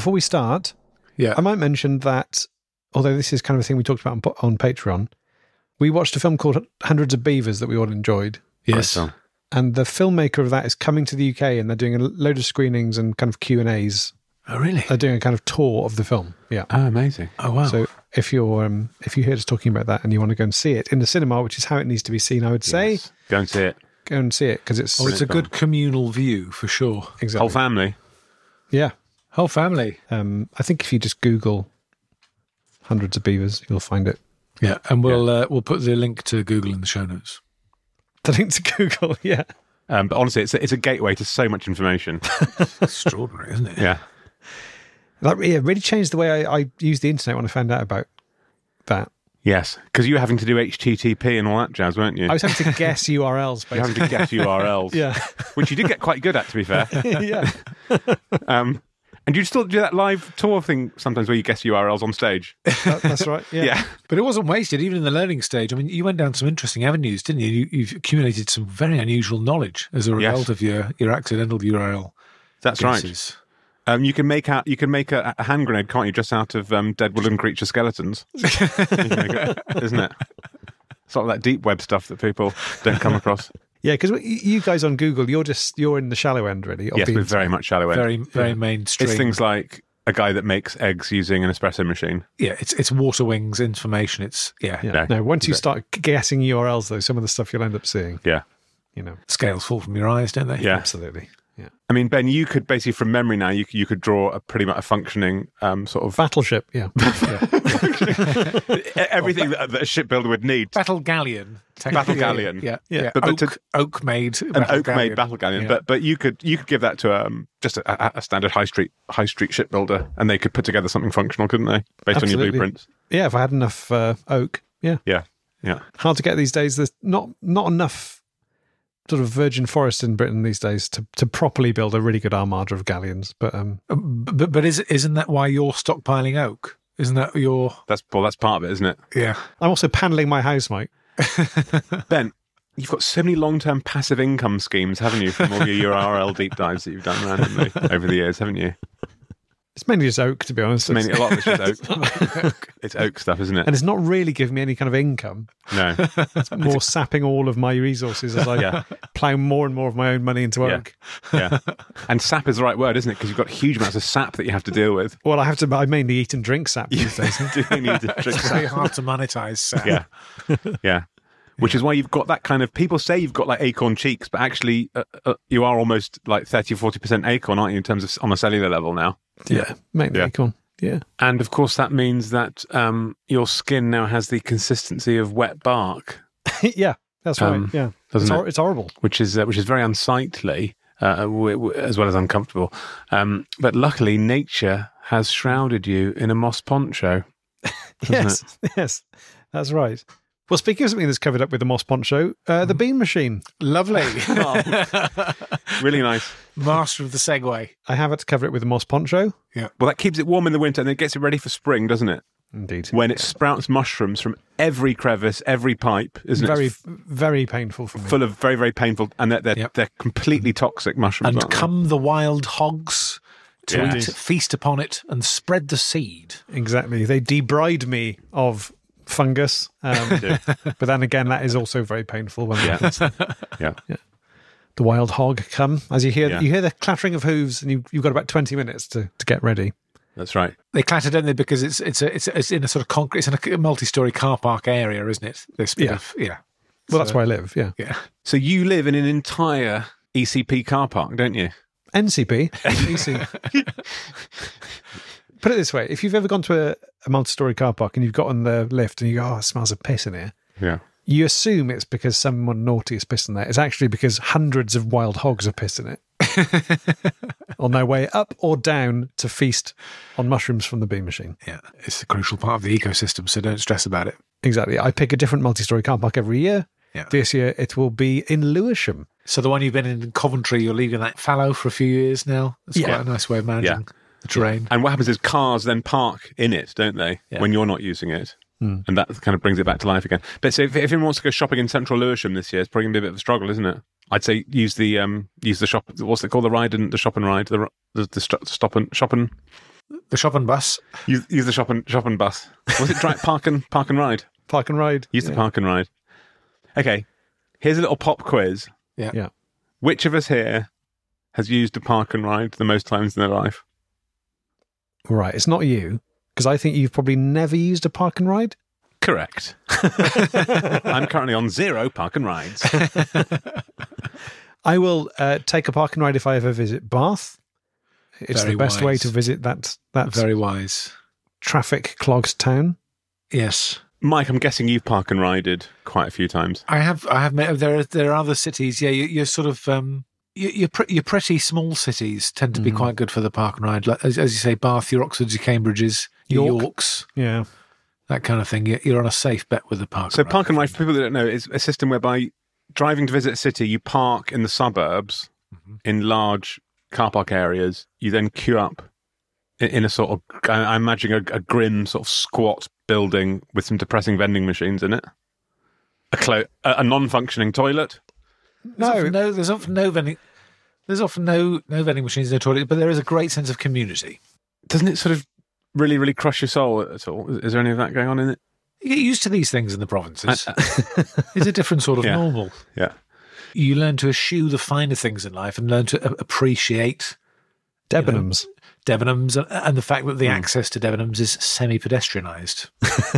before we start, I might mention that, although this is kind of a thing we talked about on Patreon, we watched a film called Hundreds of Beavers that we all enjoyed. Yes. And the filmmaker of that is coming to the UK, and they're doing a load of screenings and kind of Q&As. Oh, really? They're doing a kind of tour of the film. Yeah. Oh, amazing. Oh, wow. So if you hear us talking about that and you want to go and see it in the cinema, which is how it needs to be seen, I would say, go and see it. Go and see it, because it's a good communal view for sure. Exactly. Whole family. Yeah. Whole family. I think if you just Google Hundreds of Beavers, you'll find it. Yeah, and we'll put the link to Google in the show notes. The link to Google, yeah. But honestly, it's a gateway to so much information. Extraordinary, isn't it? Yeah. That really changed the way I used the internet when I found out about that. Yes, because you were having to do HTTP and all that jazz, weren't you? I was having to guess URLs, basically. You're having to guess URLs. Yeah. Which you did get quite good at, to be fair. Yeah. And do you still do that live tour thing sometimes where you guess URLs on stage? That's right, yeah. Yeah. But it wasn't wasted, even in the learning stage. I mean, you went down some interesting avenues, didn't you? You've accumulated some very unusual knowledge as a result of your accidental URL. That's guesses. right. You can make a hand grenade, can't you, just out of dead wooden creature skeletons? Isn't it? Sort of that deep web stuff that people don't come across. Yeah, because you guys on Google, you're in the shallow end, really. Yes, we're very much shallow end. Very mainstream. It's things like a guy that makes eggs using an espresso machine. Yeah, it's water wings information. It's No, once you start guessing URLs, though, some of the stuff you'll end up seeing. Yeah. Scales fall from your eyes, don't they? Yeah, absolutely. Yeah. I mean, Ben, you could basically, from memory now, you could draw a pretty much a functioning sort of battleship. Yeah. Everything that a shipbuilder would need. Battle galleon. Yeah. But oak made. An oak made battle galleon. Yeah. But you could give that to just a standard high street shipbuilder, and they could put together something functional, couldn't they? Based on your blueprints. Yeah, if I had enough oak. Yeah. Yeah. Hard to get these days. There's not enough sort of virgin forest in Britain these days to properly build a really good armada of galleons. But isn't that why you're stockpiling oak? Isn't that your? That's part of it, isn't it? Yeah. I'm also panelling my house, Mike. Ben, you've got so many long-term passive income schemes, haven't you, from all your URL deep dives that you've done randomly over the years, haven't you? It's mainly just oak, to be honest. A lot of it's just oak. It's oak stuff, isn't it? And it's not really giving me any kind of income. No. It's more sapping all of my resources as I plough more and more of my own money into oak. Yeah. And sap is the right word, isn't it? Because you've got huge amounts of sap that you have to deal with. Well, I mainly eat and drink sap these days. Do need to drink It's very hard to monetize sap. Yeah. Which is why you've got that kind of... People say you've got like acorn cheeks, but actually you are almost like 30 or 40% acorn, aren't you, in terms of on a cellular level now? Yeah, mainly acorn. Yeah. And of course that means that your skin now has the consistency of wet bark. Yeah, that's right. Yeah. It's horrible. Which is very unsightly as well as uncomfortable. But luckily nature has shrouded you in a moss poncho. Yes, that's right. Well, speaking of something that's covered up with the moss poncho, the bean machine. Lovely. Really nice. Master of the segue. I have had to cover it with a moss poncho. Yeah. Well, that keeps it warm in the winter and it gets it ready for spring, doesn't it? Indeed. When it sprouts mushrooms from every crevice, every pipe, isn't it? Very, very painful for me. Full of very, very painful, and they're completely toxic mushrooms. And come the wild hogs to eat, feast upon it, and spread the seed. Exactly. They debride me of fungus, but then again, that is also very painful when it happens. Yeah. The wild hog come as you hear the clattering of hooves, and you've got about 20 minutes to get ready. That's right. They clatter, don't they? Because it's in a sort of concrete, it's in a multi-story car park area, isn't it? Well, that's where I live. Yeah. So you live in an entire ECP car park, don't you? NCP. EC. Put it this way: if you've ever gone to a multi-story car park and you've got on the lift and you go, "Oh, it smells of piss in here," you assume it's because someone naughty has pissed in there. It's actually because hundreds of wild hogs are pissed in it on their way up or down to feast on mushrooms from the bean machine. Yeah, it's a crucial part of the ecosystem, so don't stress about it. Exactly. I pick a different multi-story car park every year. Yeah. This year it will be in Lewisham. So the one you've been in Coventry, you're leaving that fallow for a few years now. That's quite a nice way of managing the terrain. And what happens is cars then park in it, don't they, when you're not using it? And that kind of brings it back to life again. But so if anyone wants to go shopping in central Lewisham this year, it's probably going to be a bit of a struggle, isn't it? I'd say use the shop. What's it called? The ride and the shop and ride. The stop and shop and. The shop and bus. Use the shop and bus. Was it park and ride? Park and ride. Use the park and ride. Okay, here's a little pop quiz. Yeah. Which of us here has used a park and ride the most times in their life? Right, it's not you, because I think you've probably never used a park and ride. Correct. I'm currently on 0 park and rides. I will take a park and ride if I ever visit Bath. It's Very the best wise. way to visit that Very wise. traffic clogged town. Yes. Mike, I'm guessing you've park and rided quite a few times. I have met, there are other cities. Yeah, you're sort of your pretty small cities tend to be quite good for the park and ride. Like, as you say, Bath, your Oxfords, your Cambridges, your Yorks, Yeah. that kind of thing. You're on a safe bet with the park. So park and ride, for people that don't know, is a system whereby driving to visit a city, you park in the suburbs in large car park areas. You then queue up in a sort of, I imagine, a grim sort of squat building with some depressing vending machines in it. A non-functioning toilet. There's often no vending machines in the toilet, but there is a great sense of community. Doesn't it sort of really, really crush your soul at all? Is there any of that going on in it? You get used to these things in the provinces. It's a different sort of normal. Yeah. You learn to eschew the finer things in life and learn to appreciate Debenhams. Debenhams and the fact that the access to Debenhams is semi-pedestrianised.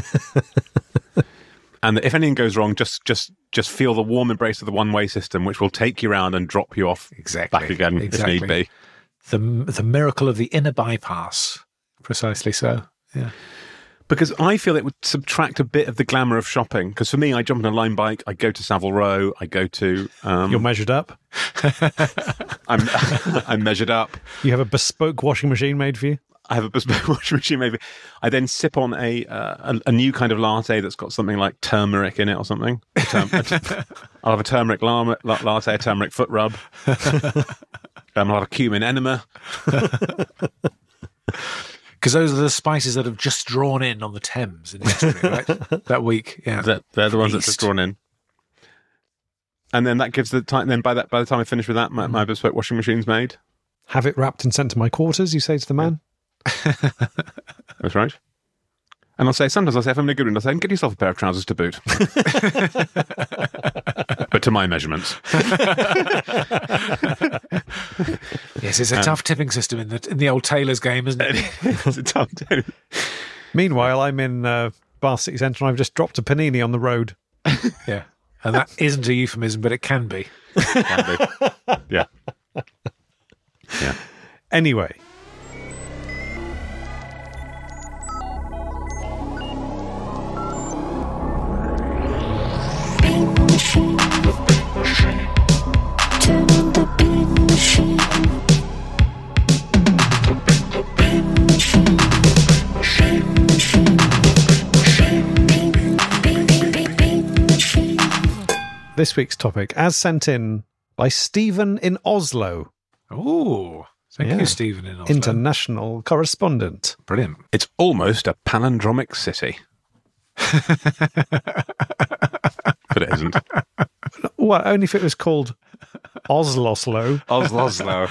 And if anything goes wrong, just feel the warm embrace of the one-way system, which will take you around and drop you off back again if need be. The miracle of the inner bypass. Precisely so, yeah. Because I feel it would subtract a bit of the glamour of shopping. Because for me, I jump on a Lime bike, I go to Savile Row, I go to... You're measured up. I'm measured up. You have a bespoke washing machine made for you. I have a bespoke washing machine, maybe. I then sip on a new kind of latte that's got something like turmeric in it or something. I'll have a turmeric latte, a turmeric foot rub. I'll have a cumin enema. Because those are the spices that have just drawn in on the Thames in history, right? That week, yeah. They're the ones that just drawn in. And then that gives the time. Then by the time I finish with that, my bespoke washing machine's made. Have it wrapped and sent to my quarters, you say to the man. That's right. And sometimes I'll say, if I'm in a good mood, I'll say, get yourself a pair of trousers to boot. But to my measurements. Yes, it's a tough tipping system in the old tailor's game, isn't it? It's a tough day. Meanwhile, I'm in Bath City Centre and I've just dropped a panini on the road. Yeah. And that isn't a euphemism, but it can be. Yeah. Yeah. Anyway. This week's topic, as sent in by Stephen in Oslo. Oh, thank you, Stephen in Oslo. International correspondent. Brilliant. It's almost a palindromic city. But it isn't. Well, only if it was called Oslo. Oslo.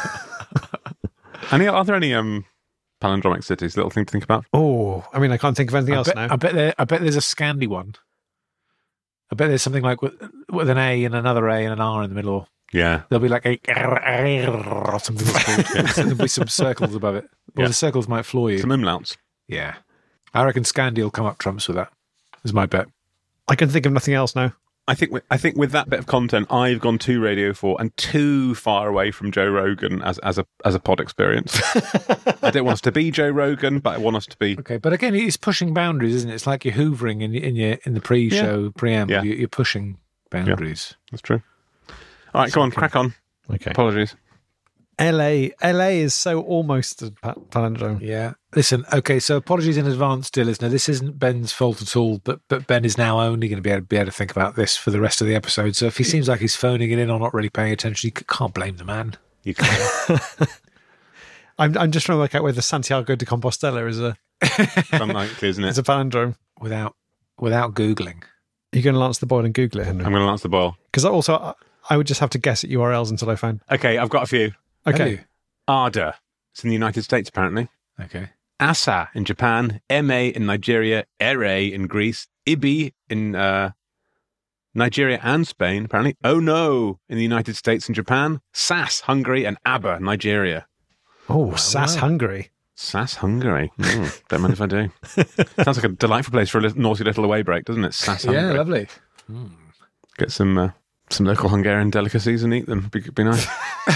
Are there any palindromic cities? Little thing to think about. Oh, I mean, I can't think of anything else now. I bet there's a Scandi one. I bet there's something like with an A and another A and an R in the middle. Yeah. There'll be like a or something that's called. Yeah. So there'll be some circles above it. Well, the circles might floor you. Some umlauts. Yeah. I reckon Scandi will come up trumps with that, is my bet. I can think of nothing else now. I think with that bit of content, I've gone too Radio 4 and too far away from Joe Rogan as a pod experience. I don't want us to be Joe Rogan, but I want us to be. Okay, but again, it's pushing boundaries, isn't it? It's like you're hoovering in the pre-show preamble. Yeah. You're pushing boundaries. Yeah, that's true. All right, go on, crack on. Okay. Apologies. LA is so almost a palindrome. Yeah. Listen, okay, so apologies in advance, dear listener. This isn't Ben's fault at all, but Ben is now only going to be able to think about this for the rest of the episode. So if he seems like he's phoning it in or not really paying attention, you can't blame the man. You can't. I'm just trying to work out whether Santiago de Compostela is unlikely, isn't it? It's a palindrome. Without Googling. You're going to lance the boil and Google it, Henry? I'm going to lance the boil. Because also, I would just have to guess at URLs until I found. Okay, I've got a few. Okay. Arda. It's in the United States, apparently. Okay. Asa in Japan, Ma in Nigeria, Ere in Greece, Ibi in Nigeria and Spain, apparently. Oh no in the United States and Japan, Sas, Hungary, and Abba, Nigeria. Oh, Sass Hungary. Sass, Hungary. Don't mind if I do. Sounds like a delightful place for a naughty little away break, doesn't it? Sass, Hungary. Yeah, lovely. Get some local Hungarian delicacies and eat them. Be nice.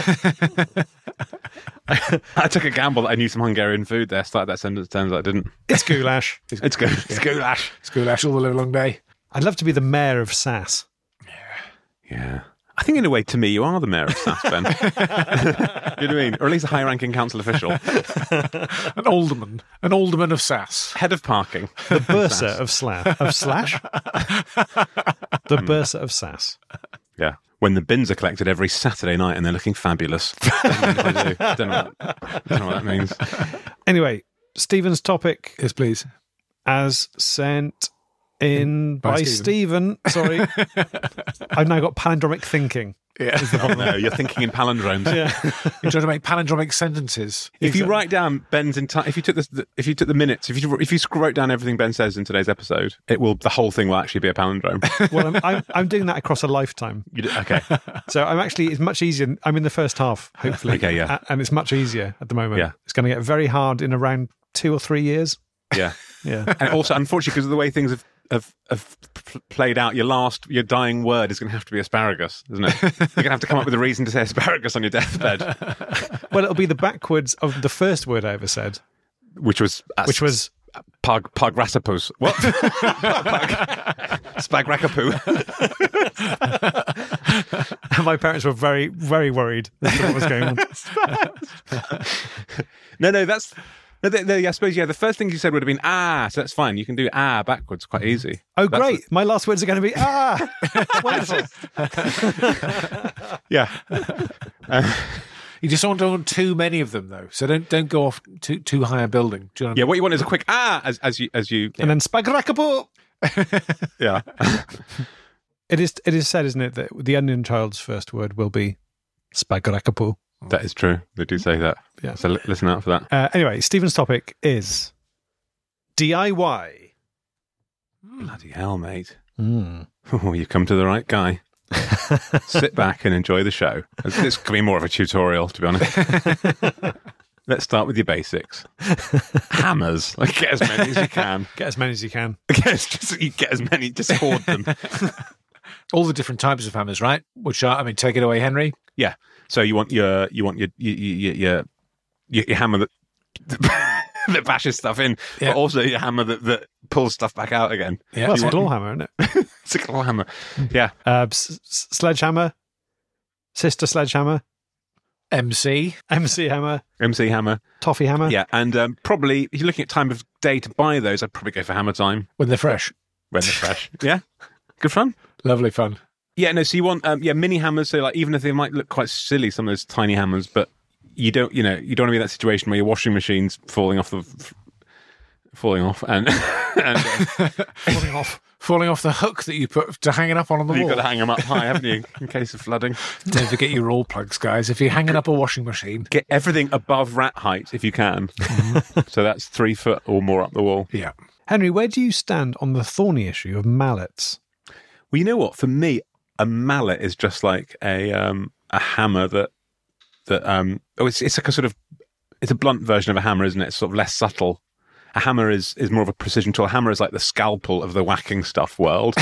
I took a gamble that I knew some Hungarian food there. Started that sentence, turns out I didn't. It's goulash. It's goulash. It's goulash all the live long day. I'd love to be the mayor of Sass. Yeah. I think in a way, to me, you are the mayor of Sass, Ben. You know what I mean? Or at least a high-ranking council official. An alderman of Sass. Head of parking. The Bursa of Slash. The Bursa of Sass. Yeah. When the bins are collected every Saturday night and they're looking fabulous. Don't know what that means. Anyway, Stephen's topic. Yes, please. As sent in by Stephen. Sorry. I've now got palindromic thinking. Yeah. No, you're thinking in palindromes. Yeah. You're trying to make palindromic sentences. If you write down Ben's entire, if you took the minutes, if you wrote down everything Ben says in today's episode, the whole thing will actually be a palindrome. Well, I'm doing that across a lifetime. Okay. So it's much easier. I'm in the first half, hopefully. Okay, yeah. And it's much easier at the moment. Yeah. It's going to get very hard in around 2 or 3 years. Yeah. Yeah. And also, unfortunately, because of the way things have played out, your dying word is going to have to be asparagus, isn't it? You're going to have to come up with a reason to say asparagus on your deathbed. Well, it'll be the backwards of the first word I ever said, which was Pagrasapus. What? Spagrakapu. And my parents were very, very worried as to what was going on. No, that's. No, I suppose, yeah, the first thing you said would have been, so that's fine. You can do backwards quite easy. Oh, great. My last words are going to be, wonderful. Yeah. You just don't want too many of them, though. So don't go off too high a building. Do you know what I mean? Yeah, what you want is a quick, as you... And then spagrakapo. Yeah. It is said, isn't it, that the Onion Child's first word will be spagrakapo. That is true. They do say that. Yeah. So listen out for that. Anyway, Stephen's topic is DIY. Bloody hell, mate. Oh, you've come to the right guy. Sit back and enjoy the show. This could be more of a tutorial, to be honest. Let's start with your basics. Hammers. Get as many as you can. Get as many as you can. Get as many. Just hoard them. All the different types of hammers, right? Which are, take it away, Henry. Yeah. So you want your hammer that that bashes stuff in, but also your hammer that pulls stuff back out again. Yeah, well, it's a claw hammer, isn't it? It's a claw hammer. Yeah. Sledgehammer, sister sledgehammer, MC hammer, toffee hammer. Yeah, and probably if you're looking at time of day to buy those, I'd probably go for hammer time when they're fresh. Yeah, good fun. Lovely fun. Yeah, no. So you want mini hammers. So like even if they might look quite silly, some of those tiny hammers, but you don't want to be in that situation where your washing machine's falling off and falling off the hook that you put to hang it up on the wall. You've got to hang them up high, haven't you, in case of flooding? Don't forget your roll plugs, guys. If you're hanging up a washing machine, get everything above rat height if you can. So that's 3 foot or more up the wall. Yeah. Henry, where do you stand on the thorny issue of mallets? Well, you know what? For me, a mallet is just like a hammer that it's like a sort of, it's a blunt version of a hammer, isn't it? It's sort of less subtle. A hammer is more of a precision tool. A hammer is like the scalpel of the whacking stuff world,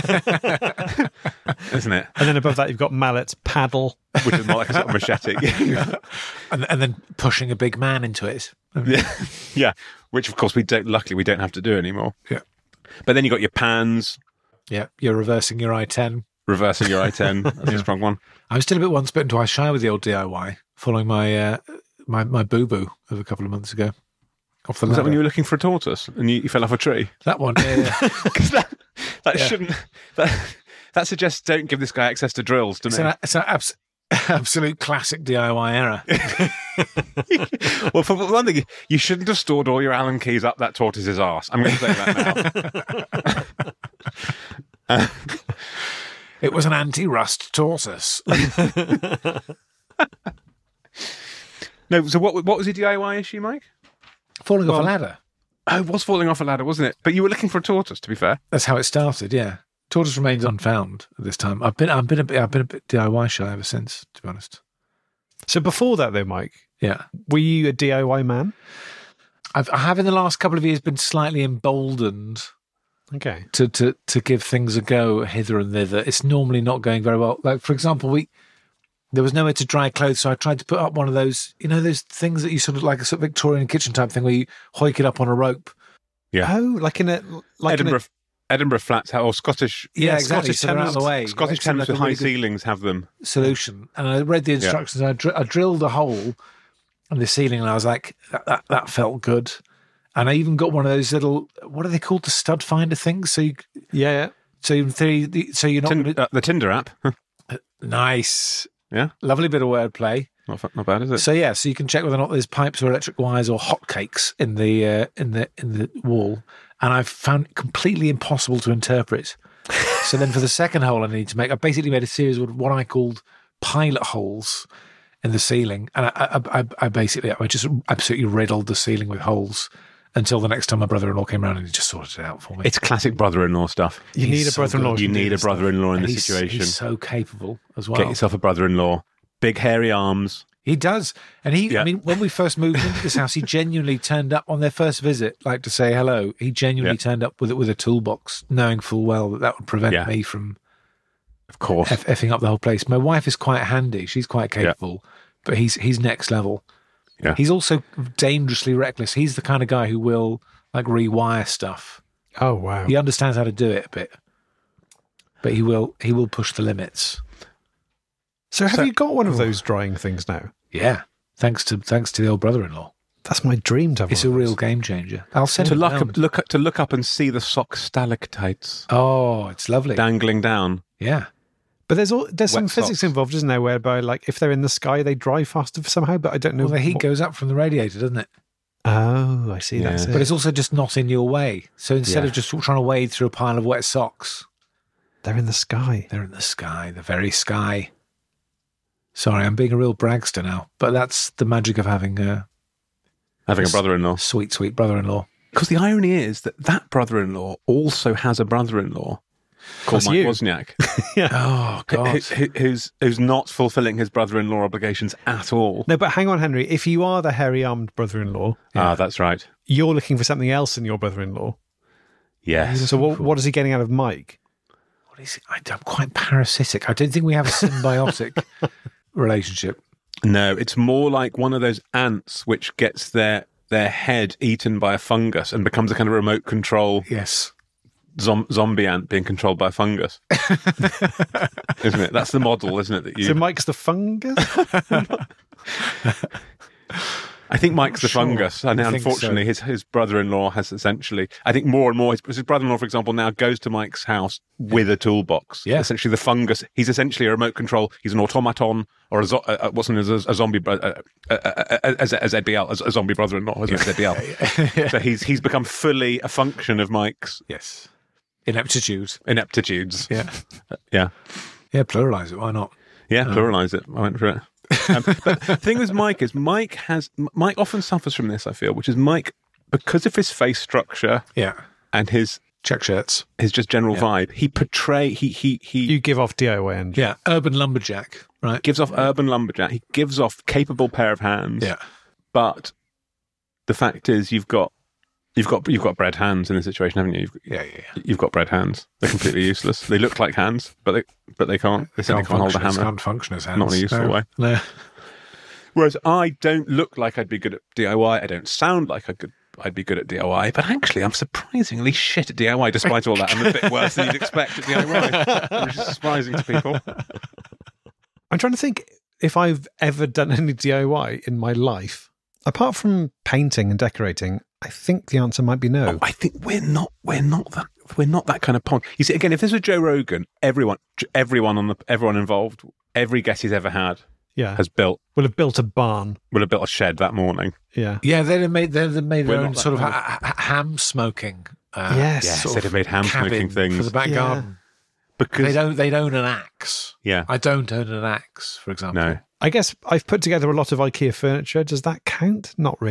isn't it? And then above that, you've got mallets, paddle, which is more like a sort of machete, and then pushing a big man into it. Yeah. Which of course we don't have to do anymore. Yeah. But then you got your pans. Yeah, you're reversing your I-10. That's a strong one. I'm still a bit once bitten, twice shy with the old DIY, following my my boo-boo of a couple of months ago. Off the Was that when you were looking for a tortoise and you fell off a tree? That one, yeah. Because that shouldn't... That suggests don't give this guy access to drills, doesn't it? It's an absolute classic DIY error. Well, for one thing, you shouldn't have stored all your Allen keys up that tortoise's arse. I'm going to say that now. It was an anti-rust tortoise. No, so what was your DIY issue, Mike? Falling off a ladder. Oh, it was falling off a ladder, wasn't it? But you were looking for a tortoise, to be fair. That's how it started. Yeah, tortoise remains unfound at this time. I've been a bit DIY shy ever since, to be honest. So before that, though, Mike, Yeah, were you a DIY man? I have in the last couple of years been slightly emboldened Okay. to give things a go hither and thither. It's normally not going very well. Like, for example, there was nowhere to dry clothes, so I tried to put up one of those, those things that you sort of like a sort of Victorian kitchen type thing where you hoik it up on a rope. Yeah. Oh, like in a Edinburgh flats or Scottish. Yeah, exactly. Scottish So they're out tenements. of the way. Scottish Like, tenements like with a really high ceilings have them. solution. And I read the instructions. And I drilled a hole in the ceiling, and I was like, that felt good. And I even got one of those little, what are they called, the stud finder things? So in theory, you're not the Tinder app. nice. Yeah, Lovely bit of wordplay. not bad, is it? So so you can check whether or not there's pipes or electric wires or hotcakes in the wall, and I've found it completely impossible to interpret. So then, for the second hole, I basically made a series of what I called pilot holes in the ceiling, and I just absolutely riddled the ceiling with holes until the next time my brother-in-law came around and he just sorted it out for me. It's classic brother-in-law stuff. You need a brother-in-law. You need a brother-in-law in this He's situation. so capable as well. Get yourself a brother-in-law. Big hairy arms. He does. And when we first moved into this house, he genuinely turned up on their first visit, like to say hello. He genuinely turned up with a toolbox, knowing full well that would prevent me from, of course, effing up the whole place. My wife is quite handy. She's quite capable, but he's next level. Yeah. He's also dangerously reckless. He's the kind of guy who will like rewire stuff. Oh, wow. He understands how to do it a bit, but he will push the limits. So have you got one of those drying things now? Yeah. Thanks to the old brother-in-law. That's my dream to have. It's a real game changer. I'll send to it look up and see the sock stalactites. Oh, it's lovely. Dangling down. Yeah. But there's some Wet physics socks. involved, isn't there? Whereby, like, if they're in the sky, they dry faster somehow. But I don't know. Well, the heat goes up from the radiator, doesn't it? Oh, I see. Yeah. That's it. But it's also just not in your way. So instead of just trying to wade through a pile of wet socks, they're in the sky. they're in the sky, the very sky. Sorry, I'm being a real bragster now, but that's the magic of having a brother-in-law. Sweet, sweet brother-in-law. Because the irony is that brother-in-law also has a brother-in-law called Mike Wozniak. Yeah. Oh, God. who's not fulfilling his brother-in-law obligations at all. No, but hang on, Henry. If you are the hairy-armed brother-in-law, That's right. you're looking for something else in your brother-in-law. Yes. So what is he getting out of Mike? What is it? I'm quite parasitic. I don't think we have a symbiotic relationship. No, it's more like one of those ants which gets their head eaten by a fungus and becomes a kind of remote control Yes. zombie ant being controlled by a fungus. Isn't it? That's the model, isn't it? So Mike's the fungus? I think Mike's the fungus, and I think unfortunately, his brother-in-law has essentially. I think more and more his brother-in-law, for example, now goes to Mike's house with a toolbox. Yeah. Essentially, the fungus. He's essentially a remote control. He's an automaton or a zombie as Ed Biel, a zombie brother-in-law, isn't it? Ed Biel. So he's become fully a function of Mike's Yes. Ineptitudes. Yeah. Yeah, pluralise it. Why not? Yeah, pluralise it. I went for it. But the thing with Mike is Mike often suffers from this, I feel, which is Mike, because of his face structure and his check shirts, his just general vibe, You give off DIY energy. Yeah, urban lumberjack, right? Gives off urban lumberjack. He gives off capable pair of hands. Yeah. But the fact is you've got bread hands in this situation, haven't you? You've got bread hands. They're completely useless. They look like hands, but they can't. They certainly can't hold a hammer. Can't function as hands. Not in a useful way. No. Whereas I don't look like I'd be good at DIY. I don't sound like I'd be good at DIY. But actually, I'm surprisingly shit at DIY. Despite all that, I'm a bit worse than you'd expect at DIY, which is surprising to people. I'm trying to think if I've ever done any DIY in my life. Apart from painting and decorating, I think the answer might be no. Oh, I think we're not that kind of pond. You see, again, if this was Joe Rogan, everyone involved, every guest he's ever had, will have built a barn, will have built a shed that morning. Yeah, they'd have made their own sort of ham smoking. Yes, they'd have made ham smoking things for the back garden because they'd own an axe. Yeah, I don't own an axe, for example. No. I guess I've put together a lot of IKEA furniture. Does that count? Not really.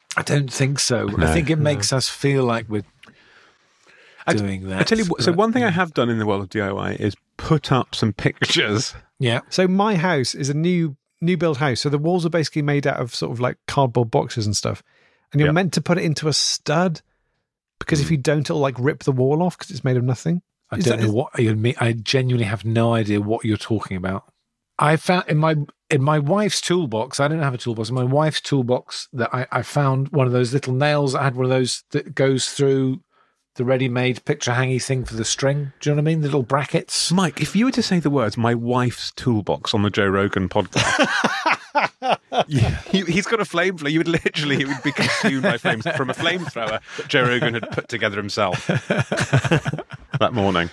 I don't think so. No. I think it makes us feel like we're doing that. I tell you what, so one thing I have done in the world of DIY is put up some pictures. Yeah. So my house is a new build house. So the walls are basically made out of sort of like cardboard boxes and stuff. And you're meant to put it into a stud because if you don't, it'll like rip the wall off because it's made of nothing. I don't know what you mean. I genuinely have no idea what you're talking about. I found in my wife's toolbox, I don't have a toolbox, in my wife's toolbox that I found one of those little nails. I had one of those that goes through the ready-made picture hangy thing for the string. Do you know what I mean? The little brackets. Mike, if you were to say the words "my wife's toolbox" on the Joe Rogan podcast, he's got a flamethrower. He would be consumed by flames from a flamethrower that Joe Rogan had put together himself that morning.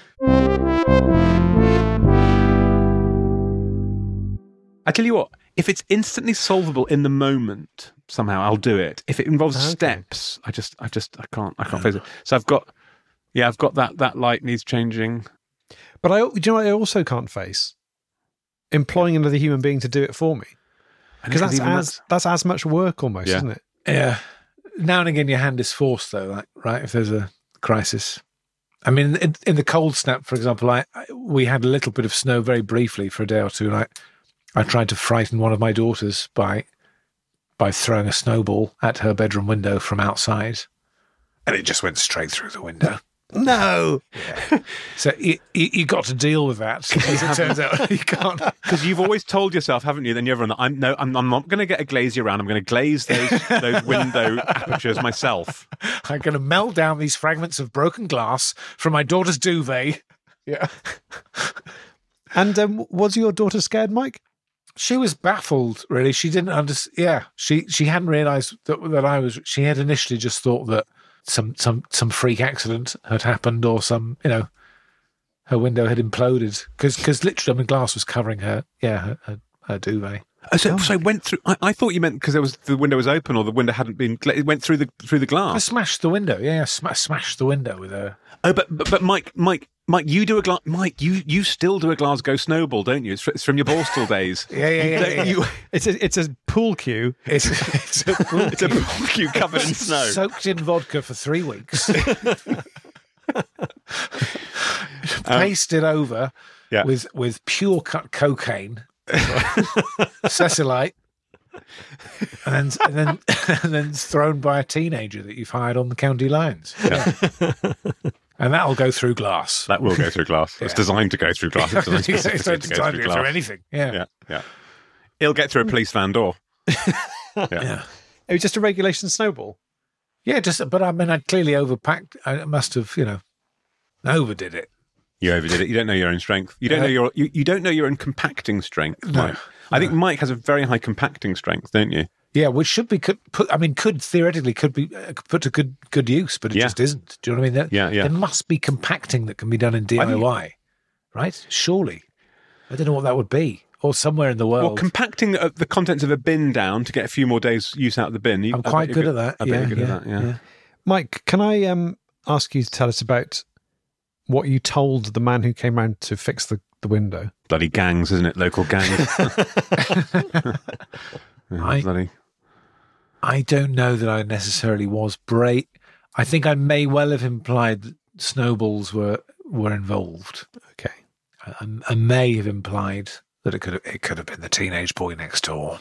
I tell you what, if it's instantly solvable in the moment, somehow I'll do it. If it involves steps, I can't face it. So I've got that light needs changing. But do you know what I also can't face? Employing another human being to do it for me. Because that's as much work almost, isn't it? Yeah. Now and again, your hand is forced, though, like, right? If there's a crisis. I mean, in the cold snap, for example, we had a little bit of snow very briefly for a day or two, and I tried to frighten one of my daughters by throwing a snowball at her bedroom window from outside, and it just went straight through the window. No. Yeah. So you got to deal with that. As it turns out, you can't, because you've always told yourself, haven't you? Then you're everyone. I'm not going to get a glazier around. I'm going to glaze those window apertures myself. I'm going to melt down these fragments of broken glass from my daughter's duvet. Yeah. And was your daughter scared, Mike? She was baffled, really. She didn't understand. Yeah, she hadn't realised that I was. She had initially just thought that some freak accident had happened, or her window had imploded because literally, glass was covering her duvet. So I went through. I thought you meant because the window was open, or the window hadn't been. It went through the glass. I smashed the window. Yeah, smashed the window with her. Oh, but Mike, you do Mike, you still do a Glasgow snowball, don't you? It's from your Borstal days. Yeah. It's a pool cue. It's a pool cue covered in snow, soaked in vodka for 3 weeks, pasted over with pure cut cocaine, Cecilite, and then thrown by a teenager that you've hired on the county lines. Yeah. And that'll go through glass. That will go through glass. It's designed to go through glass. It's designed to go through anything. Yeah. It'll get through a police van door. Yeah. It was just a regulation snowball. Yeah, but I mean, I'd clearly overpacked. I must have, overdid it. You overdid it. You don't know your own strength. You don't know you don't know your own compacting strength. No. I think Mike has a very high compacting strength, don't you? Yeah, which could theoretically be put to good use, but it just isn't. Do you know what I mean? There must be compacting that can be done in DIY, right? Surely. I don't know what that would be, or somewhere in the world. Well, compacting the contents of a bin down to get a few more days' use out of the bin. I'm quite good at that. I bet you're good at that, yeah. Mike, can I ask you to tell us about what you told the man who came round to fix the window? Bloody gangs, isn't it? Local gangs. I don't know that I necessarily was brave. I think I may well have implied that snowballs were involved. Okay. I may have implied that it could have been the teenage boy next door.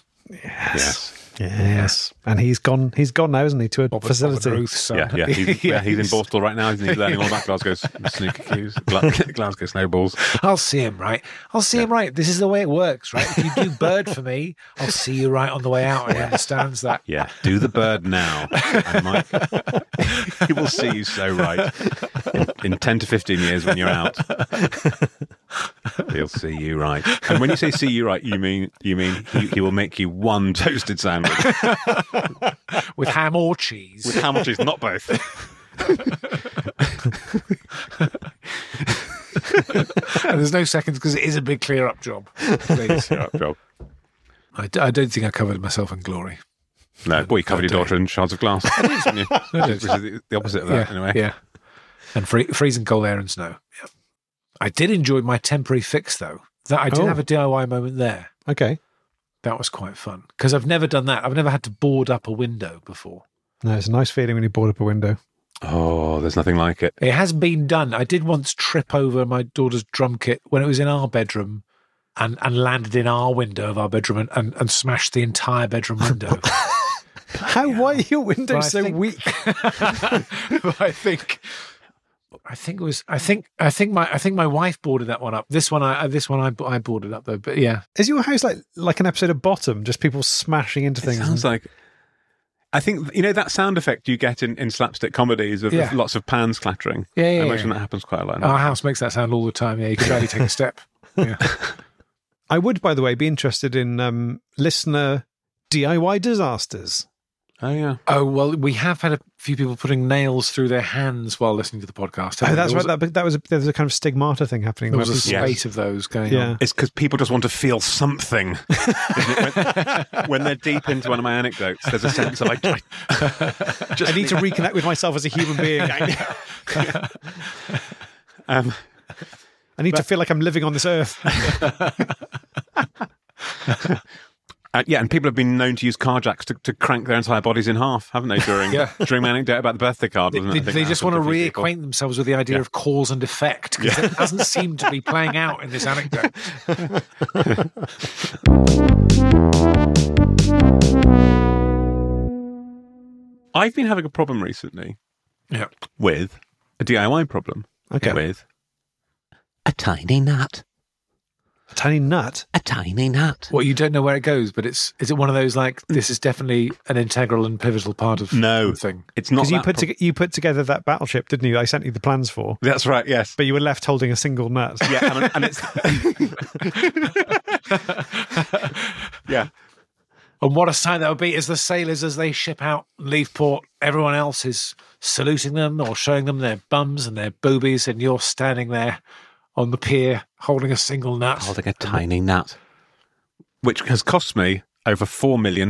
Yes. And he's gone now, isn't he, to a facility? Ruth's son. Yeah. He's in Borstal right now, isn't he? Learning all about Glasgow's snooker cues, Glasgow snowballs. I'll see him right. This is the way it works, right? If you do bird for me, I'll see you right on the way out. He understands that. Yeah, do the bird now. And Mike, he will see you so right. In 10 to 15 years when you're out, he'll see you right. And when you say see you right, you mean he will make you one toasted sandwich. With ham or cheese. With ham or cheese, not both. And there's no seconds because it is a big clear-up job. Please. Clear-up job. I don't think I covered myself in glory. No, boy, you covered your daughter in shards of glass. Didn't you? Which is the opposite of that, anyway. Yeah. And freezing cold air and snow. Yeah. I did enjoy my temporary fix, though. That I did have a DIY moment there. Okay. That was quite fun because I've never done that. I've never had to board up a window before. No, it's a nice feeling when you board up a window. Oh, there's nothing like it. It has been done. I did once trip over my daughter's drum kit when it was in our bedroom and landed in our window of our bedroom and smashed the entire bedroom window. Why are your windows so weak? I think my wife boarded that one up. This one I boarded up though. But yeah, is your house like an episode of Bottom? Just people smashing into things. Sounds like. I think that sound effect you get in slapstick comedies of lots of pans clattering. Yeah, I imagine that happens quite a lot. Our house makes that sound all the time. Yeah, you can barely take a step. Yeah. I would, by the way, be interested in listener DIY disasters. Oh, yeah. Oh, well, we have had a few people putting nails through their hands while listening to the podcast. Oh, that's right. There was a kind of stigmata thing happening. There was a spate of those going on. It's because people just want to feel something. when they're deep into one of my anecdotes, there's a sense of, I need to reconnect with myself as a human being. I need to feel like I'm living on this earth. And people have been known to use car jacks to crank their entire bodies in half, haven't they, during my anecdote about the birthday card? They just want to reacquaint themselves with the idea of cause and effect, because it doesn't seem to be playing out in this anecdote. I've been having a problem recently with a DIY problem. Okay. With a tiny nut. A tiny nut? A tiny nut. Well, you don't know where it goes, but is it one of those like, this is definitely an integral and pivotal part of something? It's not. Because you put together that battleship, didn't you? I sent you the plans for. That's right, yes. But you were left holding a single nut. Yeah, and it's... yeah. And what a sight that would be as the sailors, as they ship out, leave port, everyone else is saluting them or showing them their bums and their boobies, and you're standing there on the pier holding a single nut. Holding a tiny nut. Which has cost me over £4 million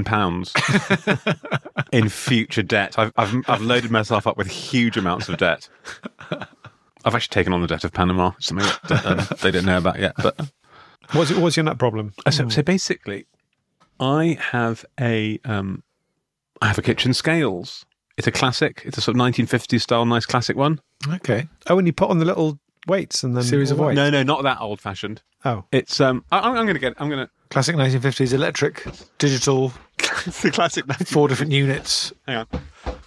in future debt. I've loaded myself up with huge amounts of debt. I've actually taken on the debt of Panama, something that they didn't know about yet. But what's your nut problem? So basically, I have a kitchen scales. It's a classic. It's a sort of 1950s style, nice classic one. Okay. Oh, and you put on the little weights and then series of weights. No, not that old fashioned. Oh, it's I'm going to classic 1950s electric, digital. It's the classic 1950s. 4 different units. Hang on.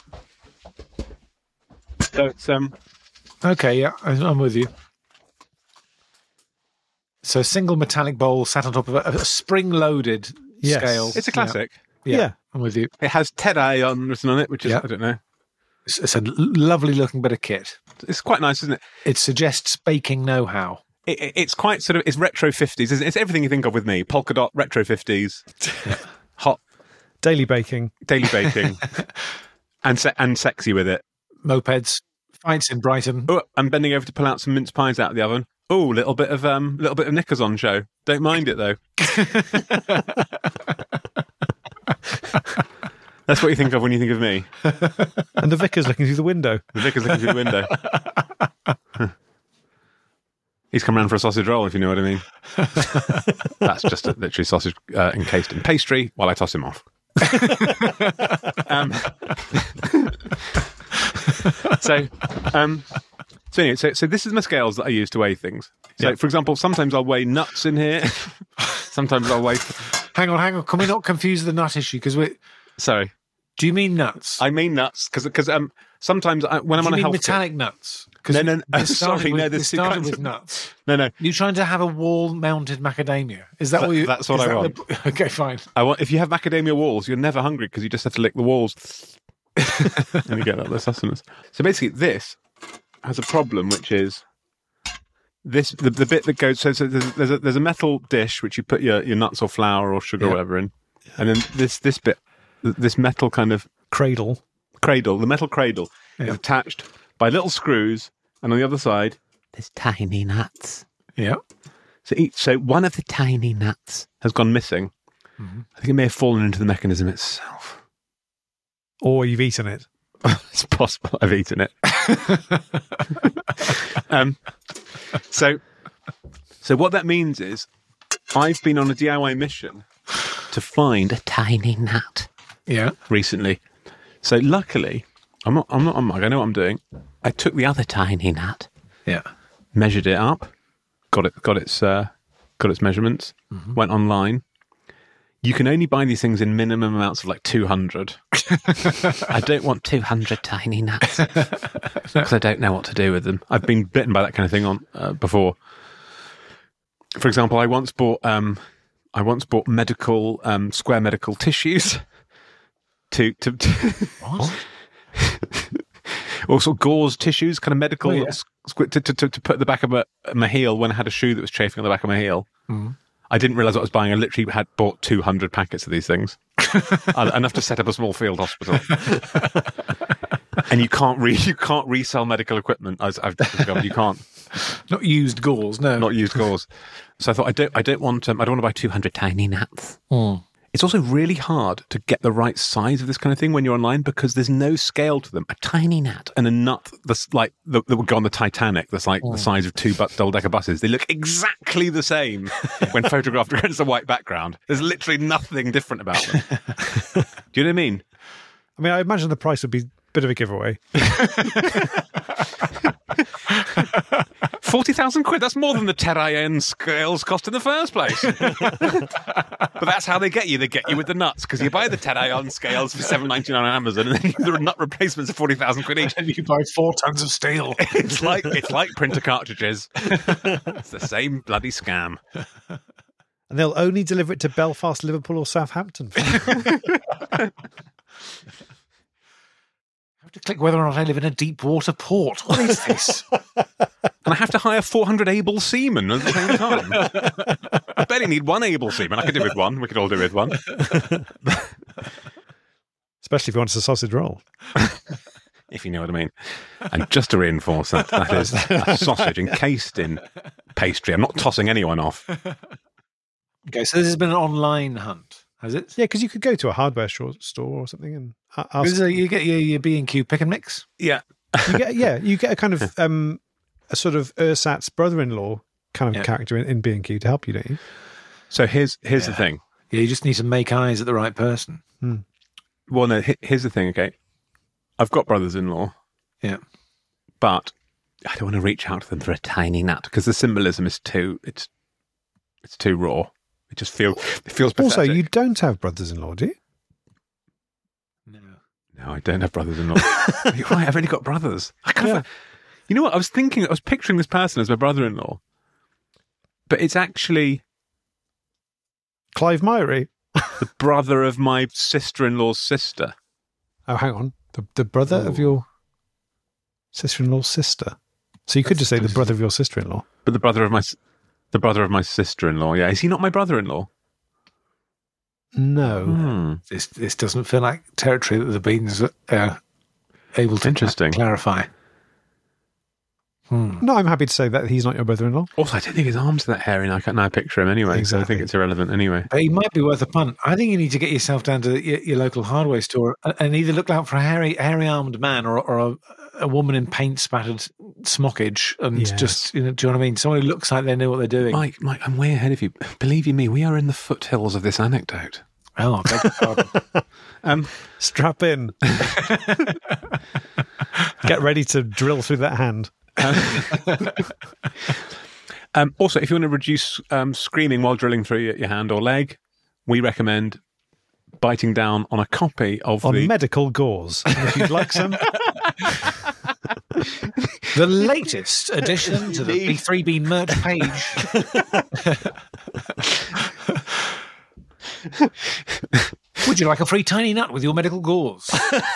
So it's okay, yeah, I'm with you. So a single metallic bowl sat on top of a spring-loaded scale. It's a classic. Yeah, I'm with you. It has Ted-A written on it, which is I don't know. It's a lovely looking bit of kit. It's quite nice, isn't it? It suggests baking know-how. It's quite sort of, it's retro 50s. It's everything you think of with me. Polka dot, retro 50s, hot. Daily baking. and sexy with it. Mopeds, fights in Brighton. Oh, I'm bending over to pull out some mince pies out of the oven. Oh, little bit of knickers on show. Don't mind it though. That's what you think of when you think of me. And the vicar's looking through the window. He's come round for a sausage roll, if you know what I mean. That's just literally sausage encased in pastry while I toss him off. So this is my scales that I use to weigh things. So, for example, sometimes I'll weigh nuts in here. Sometimes I'll weigh... Hang on. Can we not confuse the nut issue? Because Sorry. Do you mean nuts? I mean nuts, because sometimes when I'm on a health metallic nuts? No. Sorry, no. This started with nuts. No. You're trying to have a wall-mounted macadamia. Is that what you? That's what I want. Okay, fine. If you have macadamia walls, you're never hungry because you just have to lick the walls, and you get all the sustenance. So basically, this has a problem, which is this the bit that goes. So there's a metal dish which you put your nuts or flour or sugar or whatever in, and then this bit. This metal kind of cradle, the metal cradle is attached by little screws, and on the other side, there's tiny nuts. Yeah. So one of the tiny nuts has gone missing. Mm-hmm. I think it may have fallen into the mechanism itself, or you've eaten it. It's possible I've eaten it. So what that means is, I've been on a DIY mission to find a tiny nut. Yeah. Recently. So luckily, I'm not a mug. I know what I'm doing. I took the other tiny nut, measured it up, got its measurements, went online. You can only buy these things in minimum amounts of like 200. I don't want 200 tiny nuts because I don't know what to do with them. I've been bitten by that kind of thing before. For example, I once bought medical square medical tissues to What? also gauze tissues, kind of medical to put at the back of my heel when I had a shoe that was chafing on the back of my heel. Mm. I didn't realise what I was buying. I literally had bought 200 packets of these things, enough to set up a small field hospital. And you can't resell medical equipment. I've discovered you can't. Not used gauze, no. Not used gauze. So I thought I don't want to buy 200 tiny nuts. Mm. It's also really hard to get the right size of this kind of thing when you're online because there's no scale to them. A tiny nut and a nut that's like that would go on the Titanic, that's like the size of 2 double-decker buses. They look exactly the same when photographed against a white background. There's literally nothing different about them. Do you know what I mean? I mean, I imagine the price would be a bit of a giveaway. 40,000 quid. That's more than the Terrain scales cost in the first place. But that's how they get you. They get you with the nuts because you buy the Terrain scales for $7.99 on Amazon, and then the nut replacements are 40,000 quid each. And you buy 4 tons of steel. It's like printer cartridges. It's the same bloody scam. And they'll only deliver it to Belfast, Liverpool, or Southampton. I have to click whether or not I live in a deep water port. What is this? And I have to hire 400 able seamen at the same time. I barely need one able seaman. I could do with one. We could all do with one. Especially if you want a sausage roll. If you know what I mean. And just to reinforce that is a sausage encased in pastry. I'm not tossing anyone off. Okay, so this has been an online hunt, has it? Yeah, because you could go to a hardware store or something and ask. You get your B&Q pick and mix? Yeah. You get a kind of a sort of ersatz brother-in-law kind of character in B&Q to help you, don't you? So here's the thing. Yeah, you just need to make eyes at the right person. Well, no, here's the thing, okay? I've got brothers-in-law. Yeah. But I don't want to reach out to them for a tiny nut because the symbolism is too raw. It feels pathetic. Also, you don't have brothers-in-law, do you? No, I don't have brothers-in-law. You're right, I've only got brothers. You know what? I was picturing this person as my brother-in-law, but it's actually Clive Myrie, the brother of my sister-in-law's sister. Oh, hang on. The brother of your sister-in-law's sister. So you could just say the brother of your sister-in-law. But the brother of my sister-in-law. Yeah, is he not my brother-in-law? No. This doesn't feel like territory that the Beans are able to clarify. No, I'm happy to say that he's not your brother-in-law. Also, I don't think his arms are that hairy, and I can't now picture him anyway, exactly. So I think it's irrelevant anyway. But he might be worth a punt. I think you need to get yourself down to your local hardware store and either look out for a hairy-armed man or a woman in paint-spattered smockage and just, do you know what I mean? Someone who looks like they know what they're doing. Mike, I'm way ahead of you. Believe you me, we are in the foothills of this anecdote. Oh, I beg your pardon. Strap in. Get ready to drill through that hand. Also, if you want to reduce screaming while drilling through your hand or leg, we recommend biting down on a copy of medical gauze. And if you'd like some, the latest addition to the B3B merch page. Would you like a free tiny nut with your medical gauze?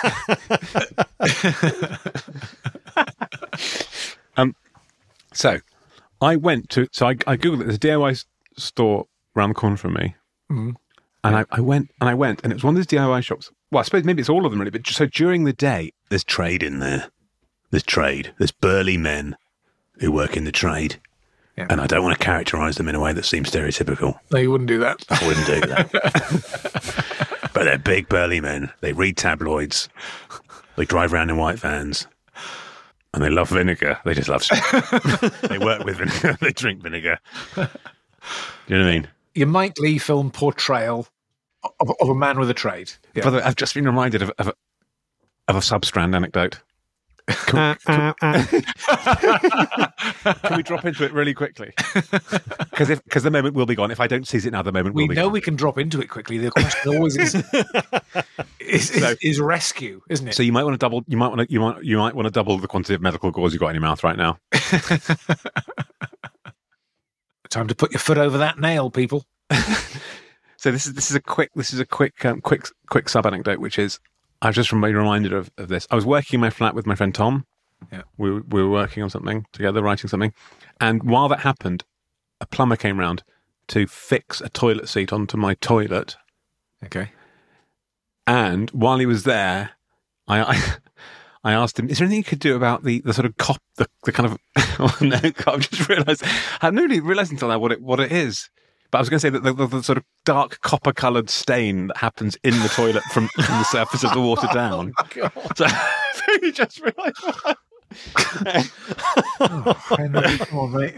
So I googled it. There's a DIY store around the corner from me, and I went, and it was one of those DIY shops. Well, I suppose maybe it's all of them really. But so during the day, there's trade in there. There's burly men who work in the trade, and I don't want to characterise them in a way that seems stereotypical. No, you wouldn't do that. I wouldn't do that. But they're big burly men. They read tabloids. They drive around in white vans. And they love vinegar. They just love They work with vinegar. They drink vinegar. Do you know what I mean? Your Mike Leigh film portrayal of a man with a trade. Yeah. Brother, I've just been reminded of of a Substrand anecdote. Can we drop into it really quickly? Because the moment will be gone. If I don't seize it now, the moment will be gone. We can drop into it quickly. The question always is rescue, isn't it? So you might want to double. You might want to double the quantity of medical gauze you've got in your mouth right now. Time to put your foot over that nail, people. So this is a quick sub anecdote, which is I was just reminded of this. I was working in my flat with my friend Tom. Yeah, we were working on something together, writing something, and while that happened, a plumber came round to fix a toilet seat onto my toilet. Okay. And while he was there, I asked him, "Is there anything you could do about the sort of the kind of?" Oh, no, I've just realised. I hadn't really realised until now what it is. But I was going to say that the sort of dark copper-coloured stain that happens in the toilet from the surface of the water down. Oh, God. So you just realised. Come on, mate.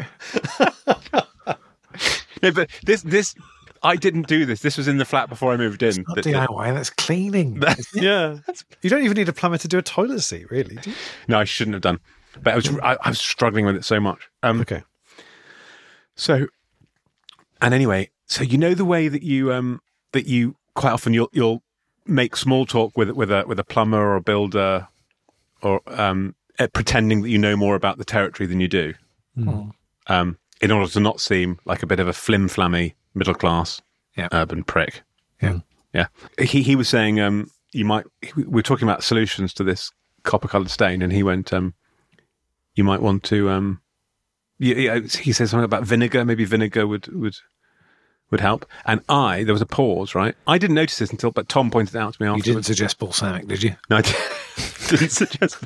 No, but this I didn't do this. This was in the flat before I moved in. It's not DIY, that's cleaning. Yeah. You don't even need a plumber to do a toilet seat, really, do you? No, I shouldn't have done. But I was struggling with it so much. Okay. So, and anyway, so you know the way that you quite often you'll make small talk with a plumber or a builder, or pretending that you know more about the territory than you do, in order to not seem like a bit of a flim-flammy middle class urban prick. Yeah, yeah. He was saying we were talking about solutions to this copper-coloured stain, and he went, you might want to. He said something about vinegar. Maybe vinegar would help. And there was a pause, right? I didn't notice this but Tom pointed it out to me afterwards. You didn't suggest balsamic, did you? No, I didn't suggest.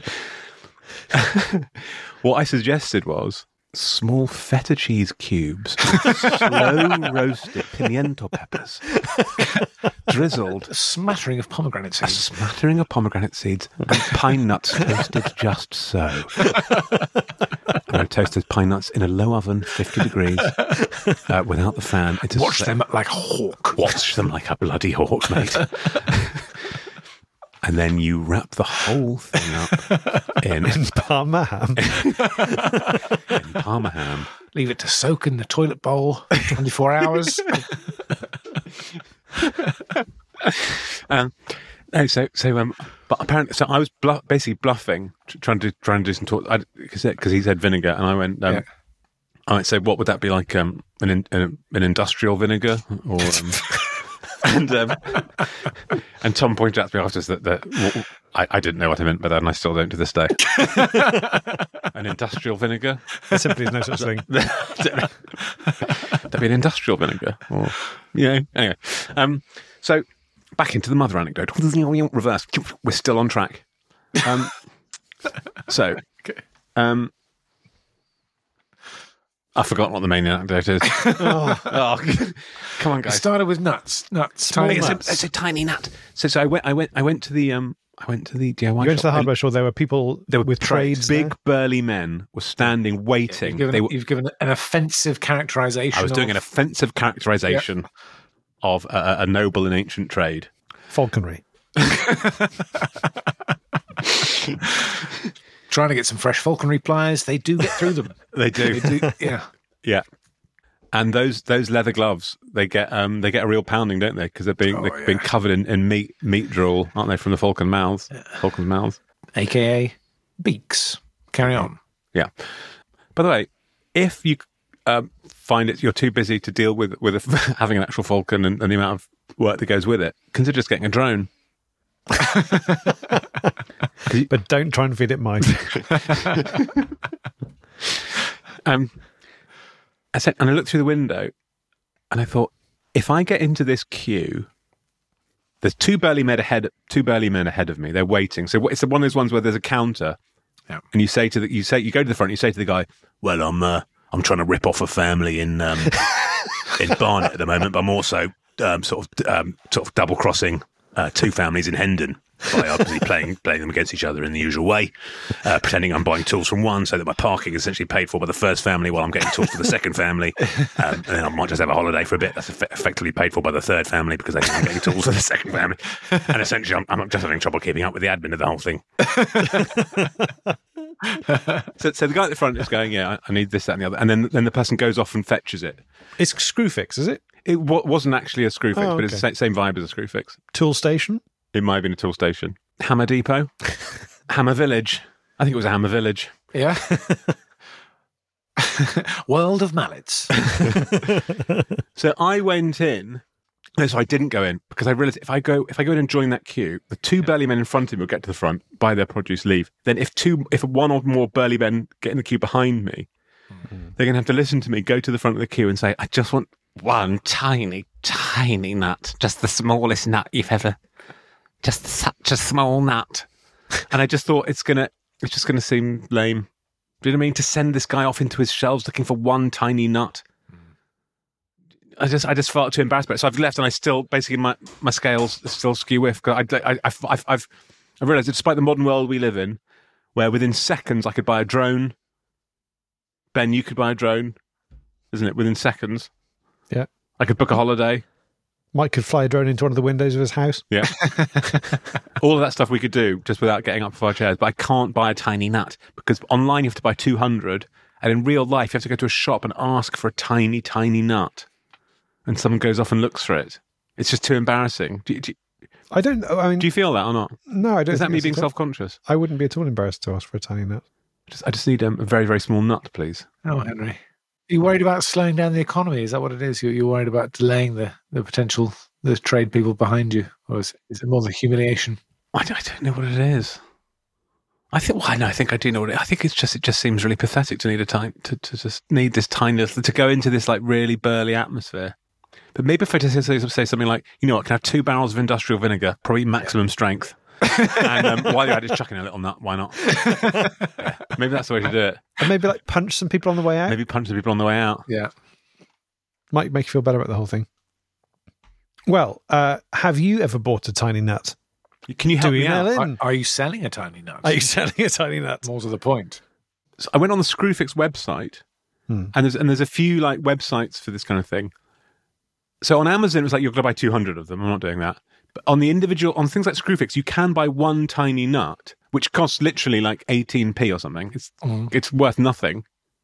What I suggested was small feta cheese cubes, slow roasted pimiento peppers, drizzled. A smattering of pomegranate seeds. A smattering of pomegranate seeds and pine nuts toasted just so. And I toasted pine nuts in a low oven, 50 degrees, without the fan. Watch them like a hawk. Watch them like a bloody hawk, mate. And then you wrap the whole thing up in Parma ham. in Parma ham. Leave it to soak in the toilet bowl 24 hours. But apparently, so I was basically bluffing, trying to do some talk, because he said vinegar, and I went, I went, so what would that be like? An industrial vinegar, or and Tom pointed out to me afterwards that I didn't know what I meant by that, and I still don't to this day. An industrial vinegar? There simply is no such thing. That'd be an industrial vinegar, or anyway. So back into the mother anecdote. Reverse. We're still on track. I've forgotten what the main anecdote is. Come on, guys. It started with nuts. Tiny nuts. It's a tiny nut. So I went to the DIY shop. You went to the hardware store. There were people with trades. Big burly men were standing waiting. You've given an offensive characterization. I was doing an offensive characterization of a noble and ancient trade. Falconry. Trying to get some fresh falconry pliers. They do get through them. They do. Yeah. Yeah. And those leather gloves, they get a real pounding, don't they? Because they've been covered in meat drool, aren't they, from the falcon's mouths, AKA beaks. Carry on. Yeah. By the way, if you find you're too busy to deal with having an actual falcon and the amount of work that goes with it, consider just getting a drone. But don't try and feed it mice. And I looked through the window and I thought, if I get into this queue, there's two burly men ahead of me. They're waiting. So it's one of those ones where there's a counter, and you go to the front. You say to the guy, "Well, I'm trying to rip off a family in Barnet at the moment, but I'm also sort of double crossing two families in Hendon." by obviously playing them against each other in the usual way, pretending I'm buying tools from one so that my parking is essentially paid for by the first family while I'm getting tools for the second family. And then I might just have a holiday for a bit that's effectively paid for by the third family because they think I'm getting tools for the second family. And essentially I'm just having trouble keeping up with the admin of the whole thing. So the guy at the front is going, I need this, that and the other. And then the person goes off and fetches it. It's Screwfix, is it? It wasn't actually a Screwfix, Oh, but it's the same vibe as a Screwfix. Tool station? It might have been a tool station. Hammer Depot? Hammer Village? I think it was a Hammer Village. Yeah. World of mallets. So I went in. No, so I didn't go in because I realised if I go in and join that queue, the two burly men in front of me will get to the front, buy their produce, leave. Then if one or more burly men get in the queue behind me, they're going to have to listen to me, go to the front of the queue and say, I just want One tiny, tiny nut. Just the smallest nut you've ever... Just such a small nut. And I just thought it's just gonna seem lame. Do you know what I mean? To send this guy off into his shelves looking for one tiny nut. I just felt too embarrassed by it. So I've left, and I still basically my scales still skew with. I've realised that despite the modern world we live in, where within seconds I could buy a drone. Ben, you could buy a drone, isn't it? Within seconds. Yeah. I could book a holiday. Mike could fly a drone into one of the windows of his house. Yeah. All of that stuff we could do just without getting up off our chairs. But I can't buy a tiny nut because online you have to buy 200, and in real life you have to go to a shop and ask for a tiny, tiny nut. And someone goes off and looks for it. It's just too embarrassing. I don't know. I mean, do you feel that or not? No, I don't. Is that think me it's being at all. self-conscious? I wouldn't be at all embarrassed to ask for a tiny nut. I just need a very, very small nut, please. Oh, Henry. Are you worried about slowing down the economy? Is that what it is? You're worried about delaying the potential, the trade people behind you? Or is it more the humiliation? I don't know what it is. I think I do know what it is. I think it just seems really pathetic to need to just need this tiny little, to go into this like really burly atmosphere. But maybe if I just say something like, you know what, can I have 2 barrels of industrial vinegar, probably maximum strength. And while you're at it, just chuck in a little nut, why not? Yeah. Maybe that's the way to do it. And maybe like punch some people on the way out. Maybe punch some people on the way out. Yeah. Might make you feel better about the whole thing. Well, have you ever bought a tiny nut? Can you help me out? Are you selling a tiny nut? Are you selling a tiny nut? More to the point. So I went on the Screwfix website, and there's a few like websites for this kind of thing. So on Amazon, it was like you're going to buy 200 of them. I'm not doing that. But on things like Screwfix, you can buy one tiny nut, which costs literally like 18p or something. It's worth nothing.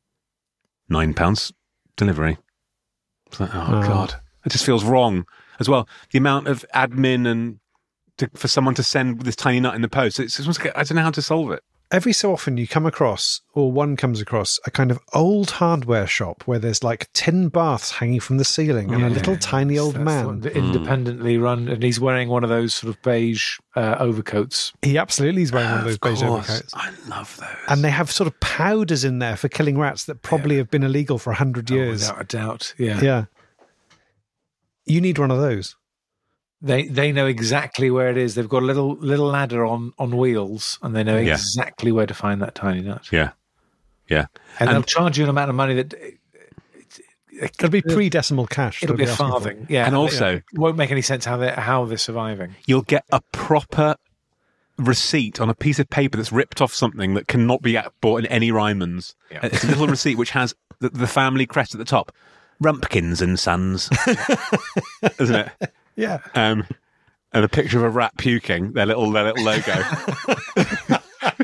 £9 delivery. It's like, oh God, it just feels wrong as well. The amount of admin and for someone to send this tiny nut in the post, it's almost like, I don't know how to solve it. Every so often you come across, or one comes across, a kind of old hardware shop where there's like tin baths hanging from the ceiling and a little tiny old man. Independently run, and he's wearing one of those sort of beige overcoats. He absolutely is wearing one of those beige overcoats. I love those. And they have sort of powders in there for killing rats that probably have been illegal for 100 years. Without a doubt, yeah. Yeah. You need one of those. They know exactly where it is. They've got a little ladder on wheels, and they know exactly where to find that tiny nut. Yeah, yeah. And they'll charge you an amount of money that it'll be pre-decimal cash. It'll be a farthing. Yeah, and also it won't make any sense how they're surviving. You'll get a proper receipt on a piece of paper that's ripped off something that cannot be bought in any Ryman's. Yeah. It's a little receipt which has the family crest at the top, Rumpkins and Sons, isn't it? Yeah. And a picture of a rat puking, their little logo. The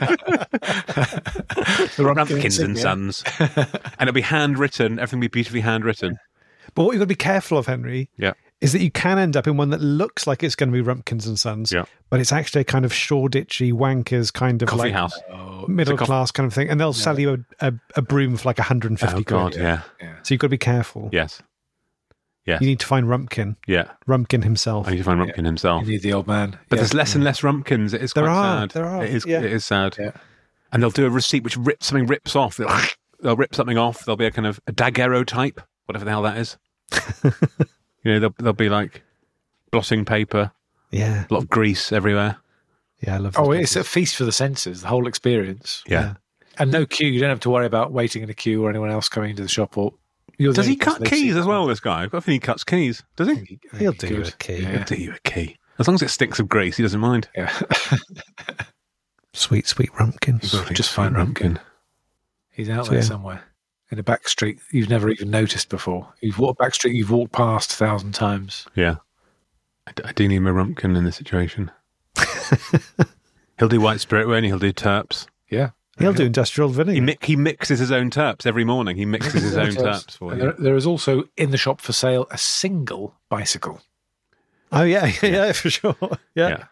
Rumpkins and Sons. And it'll be handwritten, everything will be beautifully handwritten. But what you've got to be careful of, Henry, is that you can end up in one that looks like it's going to be Rumpkins and Sons, but it's actually a kind of Shoreditchy wankers kind of coffee like house. Middle class kind of thing. And they'll sell you a broom for like 150 quid. God, yeah. So you've got to be careful. Yes. Yeah. You need to find Rumpkin. Yeah. Rumpkin himself. I need to find Rumpkin himself. You need the old man. But there's less and less Rumpkins. It is quite sad. There are. It is sad. Yeah. And they'll do a receipt which rips off. They'll rip something off. There'll be a kind of a daguerreotype, whatever the hell that is. There'll be like blotting paper. Yeah. A lot of grease everywhere. Yeah, I love it's a feast for the senses, the whole experience. Yeah. And no queue. You don't have to worry about waiting in a queue or anyone else coming into the shop. Or does he cut keys as well, this guy? I've got a feeling he cuts keys. Does he? He'll do you a key. He'll do you a key. As long as it stinks of grease, he doesn't mind. Yeah. Sweet, sweet Rumpkins. Just find Rumpkin. He's out there somewhere in a back street you've never even noticed before. You've walked a back street you've walked past 1,000 times. Yeah. I do need my Rumpkin in this situation. He'll do white spirit, won't he? He'll do terps. Yeah. He'll do industrial vinegar. He mixes his own terps every morning. He mixes his own terps for you. There is also in the shop for sale a single bicycle. Oh, yeah, for sure. Yeah.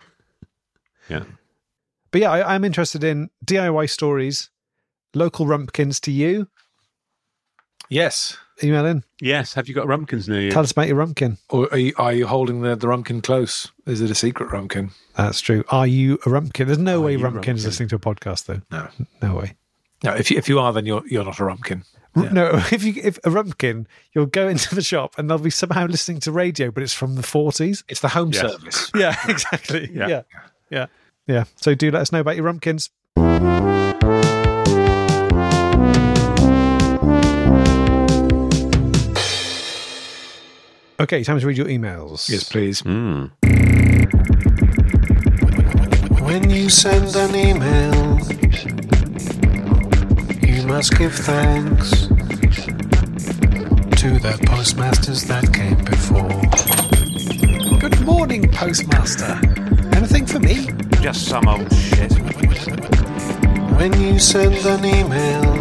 But yeah, I'm interested in DIY stories, local Rumpkins to you. Yes. Email in. Yes. Have you got Rumpkins near you? Tell us about your Rumpkin. Or are you holding the Rumpkin close? Is it a secret Rumpkin? That's true. Are you a Rumpkin? There's no way Rumpkin is listening to a podcast, though. No way. No, if you are, then you're not a Rumpkin. Yeah. No, if a Rumpkin, you'll go into the shop and they'll be somehow listening to radio, but it's from the 40s. It's the home service. Yeah, exactly. Yeah. So do let us know about your Rumpkins. Okay, time to read your emails. Yes, please. When you send an email, you must give thanks to the postmasters that came before. Good morning, postmaster. Anything for me? Just some old shit. When you send an email,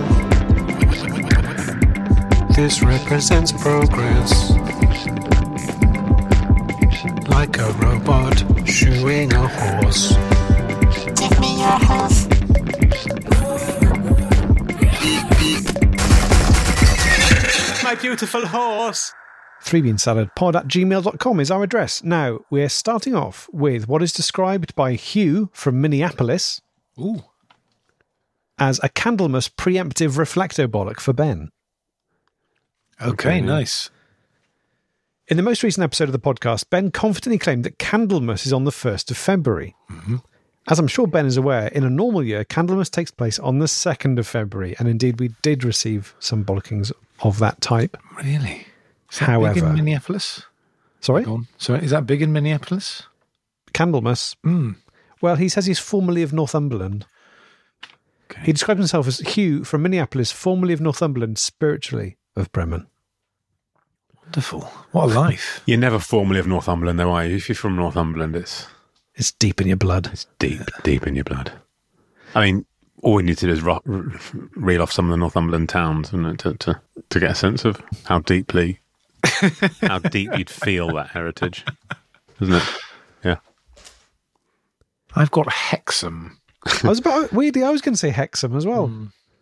this represents progress. Like a robot shoeing a horse. Give me your horse. My beautiful horse. 3beansaladpod@gmail.com is our address. Now, we're starting off with what is described by Hugh from Minneapolis as a Candlemas preemptive reflectobolic for Ben. Okay, nice. In the most recent episode of the podcast, Ben confidently claimed that Candlemas is on the 1st of February. Mm-hmm. As I'm sure Ben is aware, in a normal year, Candlemas takes place on the 2nd of February, and indeed we did receive some bollockings of that type. Really? Is that However, big in Minneapolis? Sorry? Sorry, is that big in Minneapolis? Candlemas? Well, he says he's formerly of Northumberland. Okay. He describes himself as Hugh from Minneapolis, formerly of Northumberland, spiritually of Bremen. Wonderful. What a life. You're never formerly of Northumberland, though, are you? If you're from Northumberland, it's deep in your blood. It's deep in your blood. I mean, all we need to do is reel off some of the Northumberland towns, isn't it, to get a sense of how deep you'd feel that heritage, isn't it? Yeah. I've got Hexham. I was going to say Hexham as well.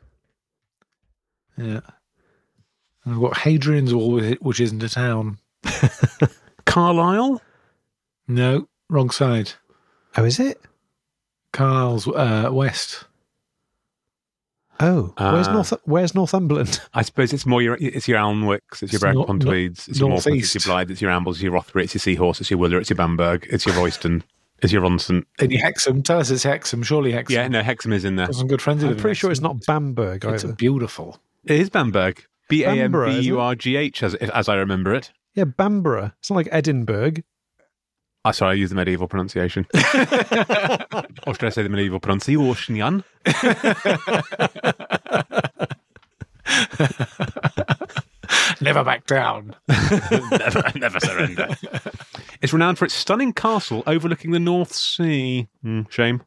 Yeah. And I've got Hadrian's Wall, which isn't a town. Carlisle? No, wrong side. Oh, is it? Carlisle's west. Oh, where's Northumberland? I suppose it's more your Alnwicks, it's your Bradponteweeds, it's your Morpeth, it's your Blythe, it's your Ambles, it's your Rothbury, it's your Seahorse, it's your Willer, it's your Bamberg, it's your Royston, it's your Ronson. And your Hexham, tell us it's Hexham, surely Hexham. Yeah, no, Hexham is in there. Got some good friends. I'm pretty sure it's not Bamberg either. It's beautiful. It is Bamberg. Bamburgh, as I remember it. Yeah, Bamborough. It's not like Edinburgh. Sorry, I use the medieval pronunciation. Or should I say the medieval pronunciation? Never back down. never surrender. It's renowned for its stunning castle overlooking the North Sea. Shame.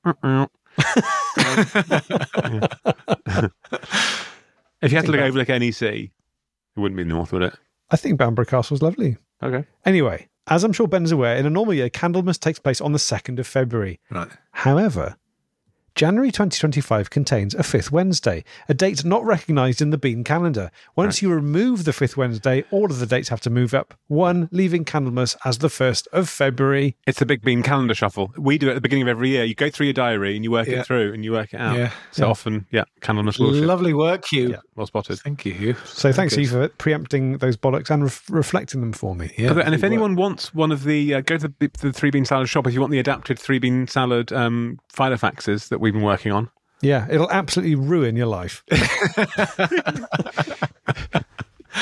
If you had to overlook any sea, it wouldn't be north, would it? I think Bamburgh Castle's lovely. Okay. Anyway, as I'm sure Ben is aware, in a normal year, Candlemas takes place on the 2nd of February. Right. However, January 2025 contains a 5th Wednesday, a date not recognised in the Bean calendar. Once you remove the 5th Wednesday, all of the dates have to move up, one leaving Candlemas as the 1st of February. It's the Big Bean calendar shuffle. We do it at the beginning of every year. You go through your diary and you work it through and you work it out. Yeah. Often, Candlemas bullshit. Lovely work, Hugh. Yeah, well spotted. Thank you, Hugh. So thanks, Hugh, for preempting those bollocks and reflecting them for me. Yeah, and if anyone wants one of the, go to the 3 Bean Salad shop if you want the adapted 3 Bean Salad Filofaxes that we've been working on. Yeah, it'll absolutely ruin your life.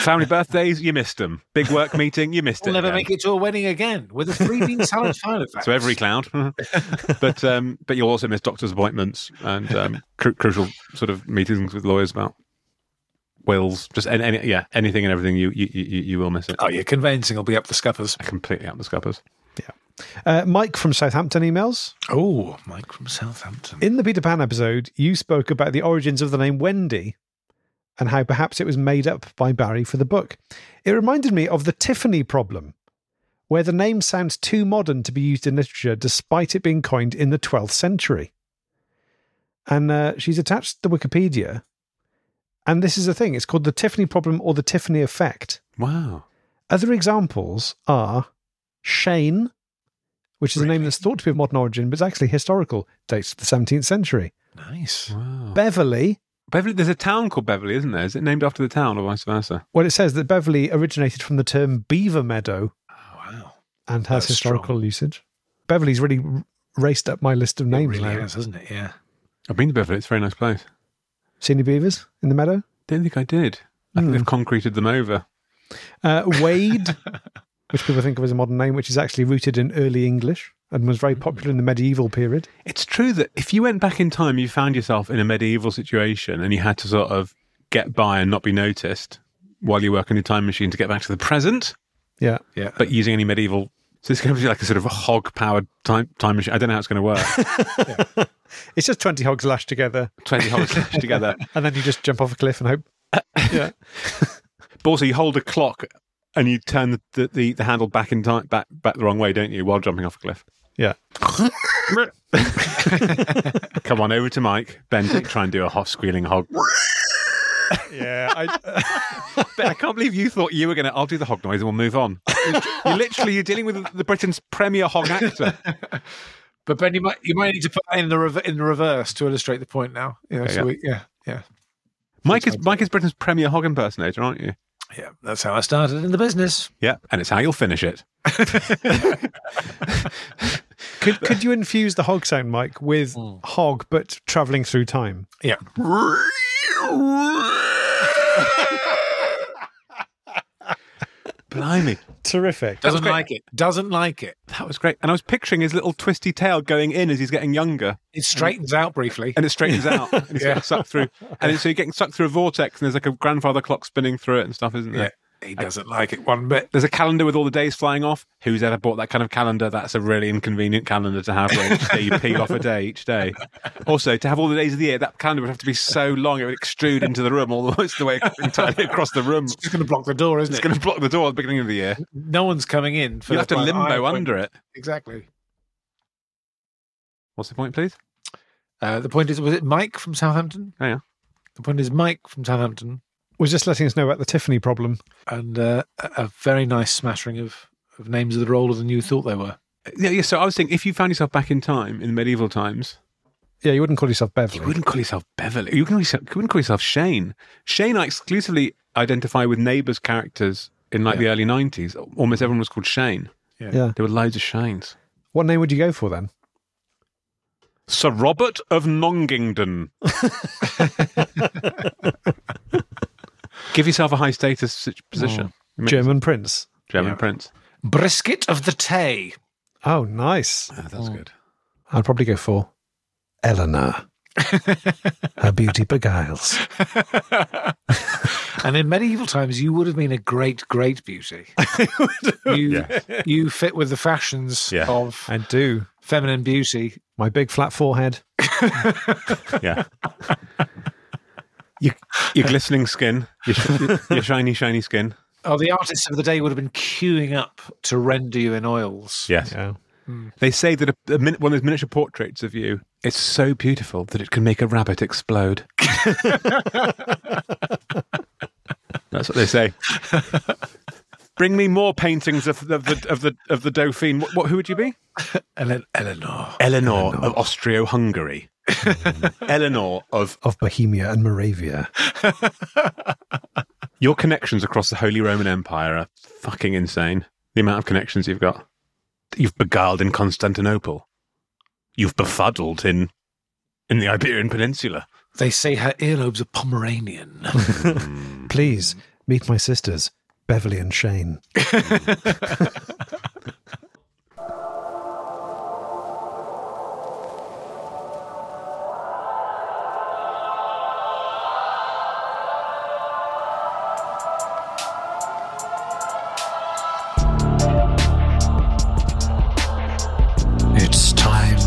Family birthdays, you missed them. Big work meeting, you missed We'll it. never again. make it to a wedding again with a 3-bean salad file effect. So every cloud. But you'll also miss doctor's appointments and crucial sort of meetings with lawyers about wills. Just anything and everything. You will miss it. Oh, yeah, conveyancing will be up the scuppers. Completely up the scuppers. Mike from Southampton emails. Oh, Mike from Southampton. In the Peter Pan episode, you spoke about the origins of the name Wendy and how perhaps it was made up by Barry for the book. It reminded me of the Tiffany problem, where the name sounds too modern to be used in literature despite it being coined in the 12th century. And she's attached the Wikipedia, and this is the thing, it's called the Tiffany problem or the Tiffany effect. Wow. Other examples are Shane, which is a name that's thought to be of modern origin, but it's actually historical, dates to the 17th century. Nice. Wow. Beverly. Beverly, there's a town called Beverly, isn't there? Is it named after the town or vice versa? Well, it says that Beverly originated from the term beaver meadow Oh, wow. and has That's historical strong. usage. Beverly's really raced up my list of names It really now. has, hasn't it? Yeah. I've been to Beverly. It's a very nice place. See any beavers in the meadow? Don't think I did. I think they've concreted them over. Wade, which people think of as a modern name, which is actually rooted in early English and was very popular in the medieval period. It's true that if you went back in time, you found yourself in a medieval situation and you had to sort of get by and not be noticed while you work on your time machine to get back to the present, Yeah. Yeah. but using any medieval... So it's going to be like a sort of a hog-powered time machine. I don't know how it's going to work. It's just 20 hogs lashed together 20 hogs slashed together. and then you just jump off a cliff and hope. Yeah. But also you hold a clock and you turn the handle back in time, back the wrong way, don't you, while jumping off a cliff? Yeah. Come on, over to Mike. Ben, try and do a squealing hog. Yeah. Ben, I can't believe you thought you were going to... I'll do the hog noise and we'll move on. You're dealing with the Britain's premier hog actor. But Ben, you might need to put that in the reverse to illustrate the point now. You know, Okay, yeah. Mike is Britain's premier hog impersonator, aren't you? Yeah, that's how I started in the business. Yeah, and it's how you'll finish it. Could you infuse the hog sound, Mike, with hog, but travelling through time? Yeah. Blimey. Terrific. Doesn't like it. Doesn't like it. That was great. And I was picturing his little twisty tail going in as he's getting younger. It straightens out briefly. And it straightens out. And he's getting sucked through. And so you're getting sucked through a vortex and there's like a grandfather clock spinning through it and stuff, isn't there? Yeah. He doesn't like it one bit. There's a calendar with all the days flying off. Who's ever bought that kind of calendar? That's a really inconvenient calendar to have where each day you peel off a day each day. Also, to have all the days of the year, that calendar would have to be so long it would extrude into the room almost the way entirely across the room. It's just going to block the door, isn't It's it? going to block the door at the beginning of the year. No one's coming in. For You'll have to the limbo under it. Exactly. What's the point, please? The point is, was it Mike from Southampton? Oh, yeah. The point is Mike from Southampton. Was just letting us know about the Tiffany problem. And a very nice smattering of names that are older than you thought they were. Yeah, so I was thinking, if you found yourself back in time, in medieval times, Yeah, you wouldn't call yourself Beverly. you wouldn't call yourself Beverly. You wouldn't call yourself Shane. Shane, I exclusively identify with Neighbours characters in like the early 90s. Almost everyone was called Shane. Yeah. There were loads of Shanes. What name would you go for then? Sir Robert of Nongingdon. Give yourself a high status position. German Prince. German prince. Brisket of the Tay. Oh, nice. That's good. I'd probably go for Eleanor. Her beauty beguiles. And in medieval times, you would have been a great, great beauty. You fit with the fashions of I do. feminine beauty. My big flat forehead. Yeah. Your glistening skin, your shiny, shiny skin. Oh, the artists of the day would have been queuing up to render you in oils. Yes. Yeah. They say that one of those miniature portraits of you is so beautiful that it can make a rabbit explode. That's what they say. Bring me more paintings of the Dauphine. Who would you be? Eleanor. Eleanor of Austro-Hungary. Eleanor of Bohemia and Moravia. Your connections across the Holy Roman Empire are fucking insane. The amount of connections you've got. You've beguiled in Constantinople. You've befuddled in the Iberian Peninsula. They say her earlobes are Pomeranian. Please Meet my sisters, Beverly and Shane. It's time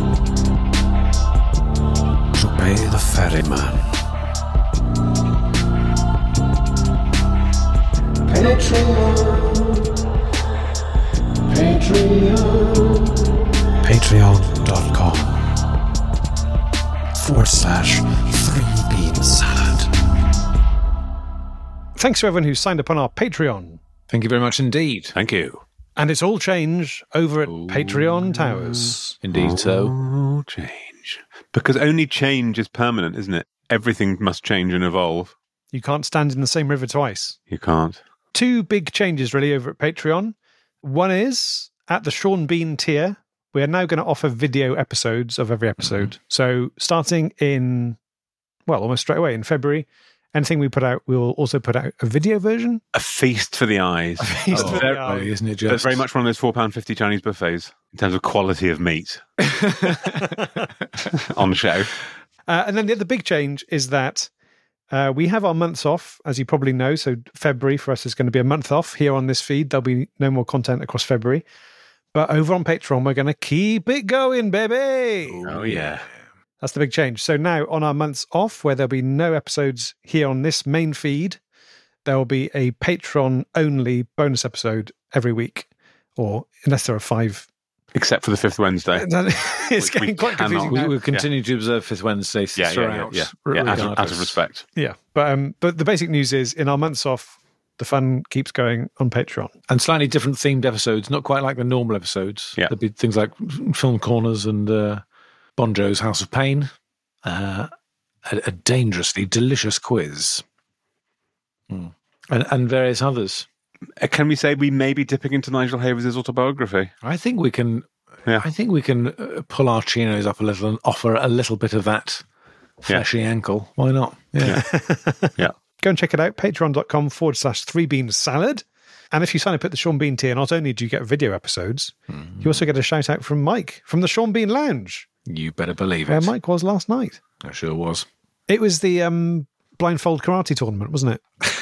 to pay the ferryman. Patreon.com/3beansalad. Thanks to everyone who signed up on our Patreon. Thank you very much indeed. Thank you. And it's all change over at Patreon Towers. Indeed so. Oh, change. Because only change is permanent, isn't it? Everything must change and evolve. You can't stand in the same river twice. You can't. 2 big changes really over at Patreon. One is at the Sean Bean tier, we are now going to offer video episodes of every episode. So starting in, well, almost straight away in February, anything we put out, we'll also put out a video version. A feast for the eyes. Feast for the eye. Isn't it But just? very much one of those £4.50 Chinese buffets in terms of quality of meat on the show. And then the other big change is that we have our months off, as you probably know. So February for us is going to be a month off here on this feed. There'll be no more content across February. But over on Patreon, we're going to keep it going, baby. Oh, yeah. That's the big change. So now on our months off, where there'll be no episodes here on this main feed, there will be a Patreon-only bonus episode every week, or unless there are 5. Except for the 5th Wednesday. It's We getting quite cannot- confusing now. We'll continue to observe 5th Wednesday throughout. Yeah, as regardless. of respect. Yeah, but the basic news is in our months off, the fun keeps going on Patreon. And slightly different themed episodes, not quite like the normal episodes. Yeah. There'll be things like Film Corners and Bonjo's House of Pain, a dangerously delicious quiz, and various others. Can we say we may be dipping into Nigel Havers' autobiography? I think we can. Yeah. I think we can pull our chinos up a little and offer a little bit of that fleshy ankle. Why not? Yeah. Yeah. Go and check it out, patreon.com/3beansalad. And if you sign up at the Sean Bean tier, not only do you get video episodes, you also get a shout out from Mike from the Sean Bean Lounge, You better believe where it. Mike was last night. I sure was. It was the blindfold karate tournament, wasn't it?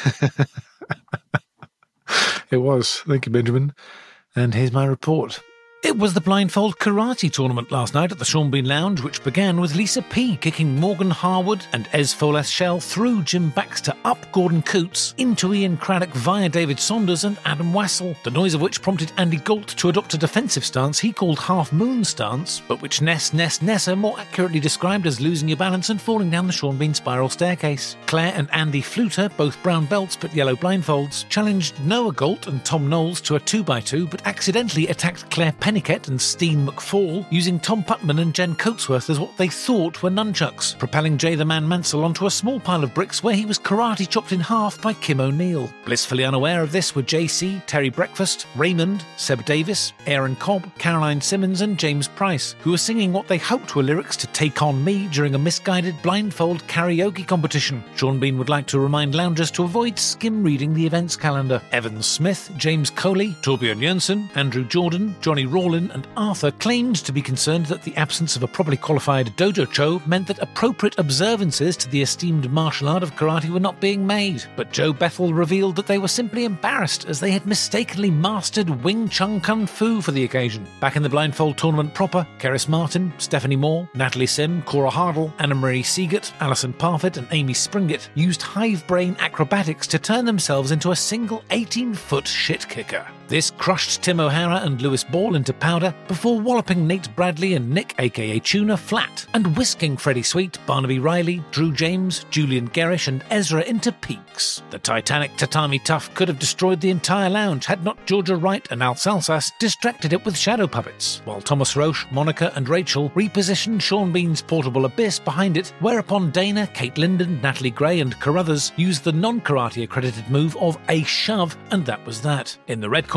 It was. Thank you, Benjamin. And here's my report. It was the blindfold karate tournament last night at the Sean Bean Lounge, which began with Lisa P kicking Morgan Harwood and Ez Foles-Shell through Jim Baxter, up Gordon Coots, into Ian Craddock via David Saunders and Adam Wassell, the noise of which prompted Andy Galt to adopt a defensive stance he called half-moon stance, but which Nessa more accurately described as losing your balance and falling down the Sean Bean spiral staircase. Claire and Andy Fluter, both brown belts but yellow blindfolds, challenged Noah Galt and Tom Knowles to a 2x2 but accidentally attacked Claire Pennicutt and Steen McFall, using Tom Putman and Jen Coatsworth as what they thought were nunchucks, propelling Jay the Man Mansell onto a small pile of bricks where he was karate chopped in half by Kim O'Neill. Blissfully unaware of this were JC, Terry Breakfast, Raymond, Seb Davis, Aaron Cobb, Caroline Simmons and James Price, who were singing what they hoped were lyrics to Take On Me during a misguided blindfold karaoke competition. Sean Bean would like to remind loungers to avoid skim reading the events calendar. Evan Smith, James Coley, Torbjörn Jönsson, Andrew Jordan, Johnny Rawlin and Arthur claimed to be concerned that the absence of a properly qualified dojo cho meant that appropriate observances to the esteemed martial art of karate were not being made. But Joe Bethel revealed that they were simply embarrassed as they had mistakenly mastered Wing Chun Kung Fu for the occasion. Back in the blindfold tournament proper, Keris Martin, Stephanie Moore, Natalie Sim, Cora Hardle, Anna-Marie Seagate, Alison Parfitt and Amy Springett used hive brain acrobatics to turn themselves into a single 18-foot shit kicker. This crushed Tim O'Hara and Lewis Ball into powder before walloping Nate Bradley and Nick aka Tuna flat and whisking Freddie Sweet, Barnaby Riley, Drew James, Julian Gerish and Ezra into peaks. The Titanic Tatami Tough could have destroyed the entire lounge had not Georgia Wright and Al Salsas distracted it with shadow puppets, while Thomas Roche, Monica and Rachel repositioned Sean Bean's portable abyss behind it, whereupon Dana, Kate Linden, Natalie Gray and Carruthers used the non-karate accredited move of a shove, and that was that. In the red corner,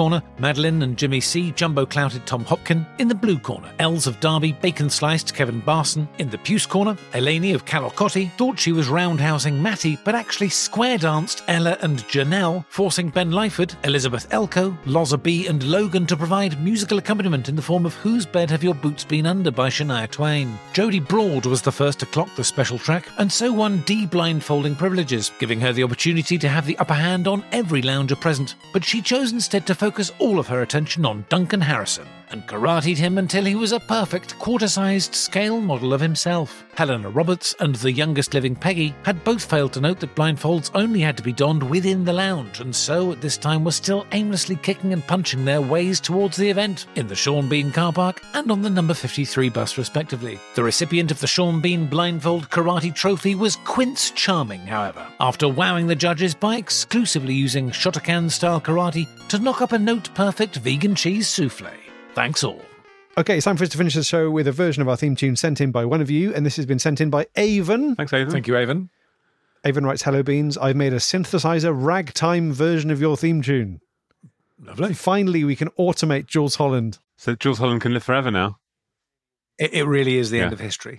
corner, Madeline and Jimmy C jumbo-clouted Tom Hopkin. In the blue corner, Els of Derby bacon-sliced Kevin Barson. In the puce corner, Eleni of Calocotti thought she was roundhousing Matty, but actually square-danced Ella and Janelle, forcing Ben Lyford, Elizabeth Elko, Loza B and Logan to provide musical accompaniment in the form of Whose Bed Have Your Boots Been Under by Shania Twain. Jodie Broad was the first to clock the special track, and so won D blindfolding privileges, giving her the opportunity to have the upper hand on every lounger present. But she chose instead to focus all of her attention on Duncan Harrison, and karateed him until he was a perfect quarter-sized scale model of himself. Helena Roberts and the youngest living Peggy had both failed to note that blindfolds only had to be donned within the lounge, and so at this time were still aimlessly kicking and punching their ways towards the event, in the Sean Bean car park and on the number 53 bus respectively. The recipient of the Sean Bean Blindfold Karate Trophy was Quince Charming, however, after wowing the judges by exclusively using Shotokan-style karate to knock up a note-perfect vegan cheese souffle. Thanks all. Okay, it's time for us to finish the show with a version of our theme tune sent in by one of you, and this has been sent in by Avon. Thanks, Avon. Thank you, Avon. Avon writes, "Hello, Beans. I've made a synthesizer ragtime version of your theme tune. Lovely. Finally, we can automate Jules Holland." So Jules Holland can live forever now. It really is the end of history.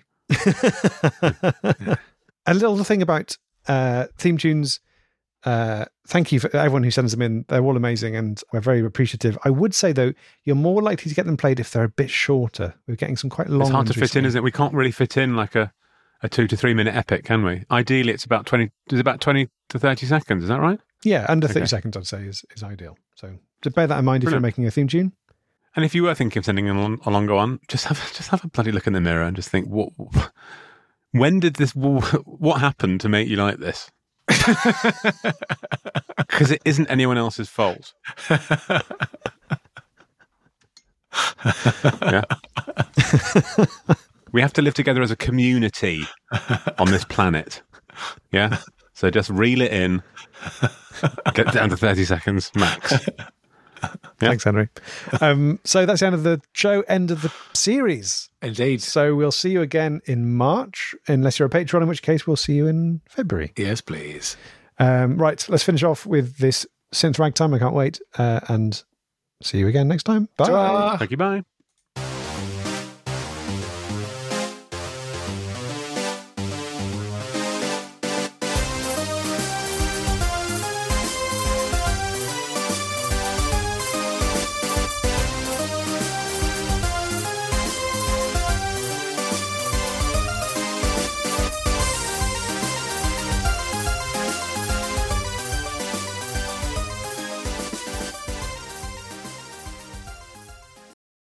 A little thing about theme tunes. Thank you for everyone who sends them in. They're all amazing and we're very appreciative. I would say, though, you're more likely to get them played if they're a bit shorter. We're getting some quite long It's hard ones to fit recently. in, isn't it? We can't really fit in like a 2 to 3 minute epic, can we? Ideally, it's about 20 to 30 seconds. Is that right? Yeah, under 30 Okay. seconds, I'd say, is ideal. So to bear that in mind if you're Brilliant. making a theme tune. And if you were thinking of sending in a longer one, just have a bloody look in the mirror and just think, what happened to make you like this? Because it isn't anyone else's fault. Yeah. We have to live together as a community on this planet. Yeah. So just reel it in. Get down to 30 seconds max. Yeah. Thanks, Henry. So that's the end of the show, end of the series. Indeed. So we'll see you again in March, unless you're a patron, in which case we'll see you in February. Yes, please. Right, let's finish off with this synth ragtime. I can't wait. And see you again next time. Bye. Ta-ra. Thank you. Bye.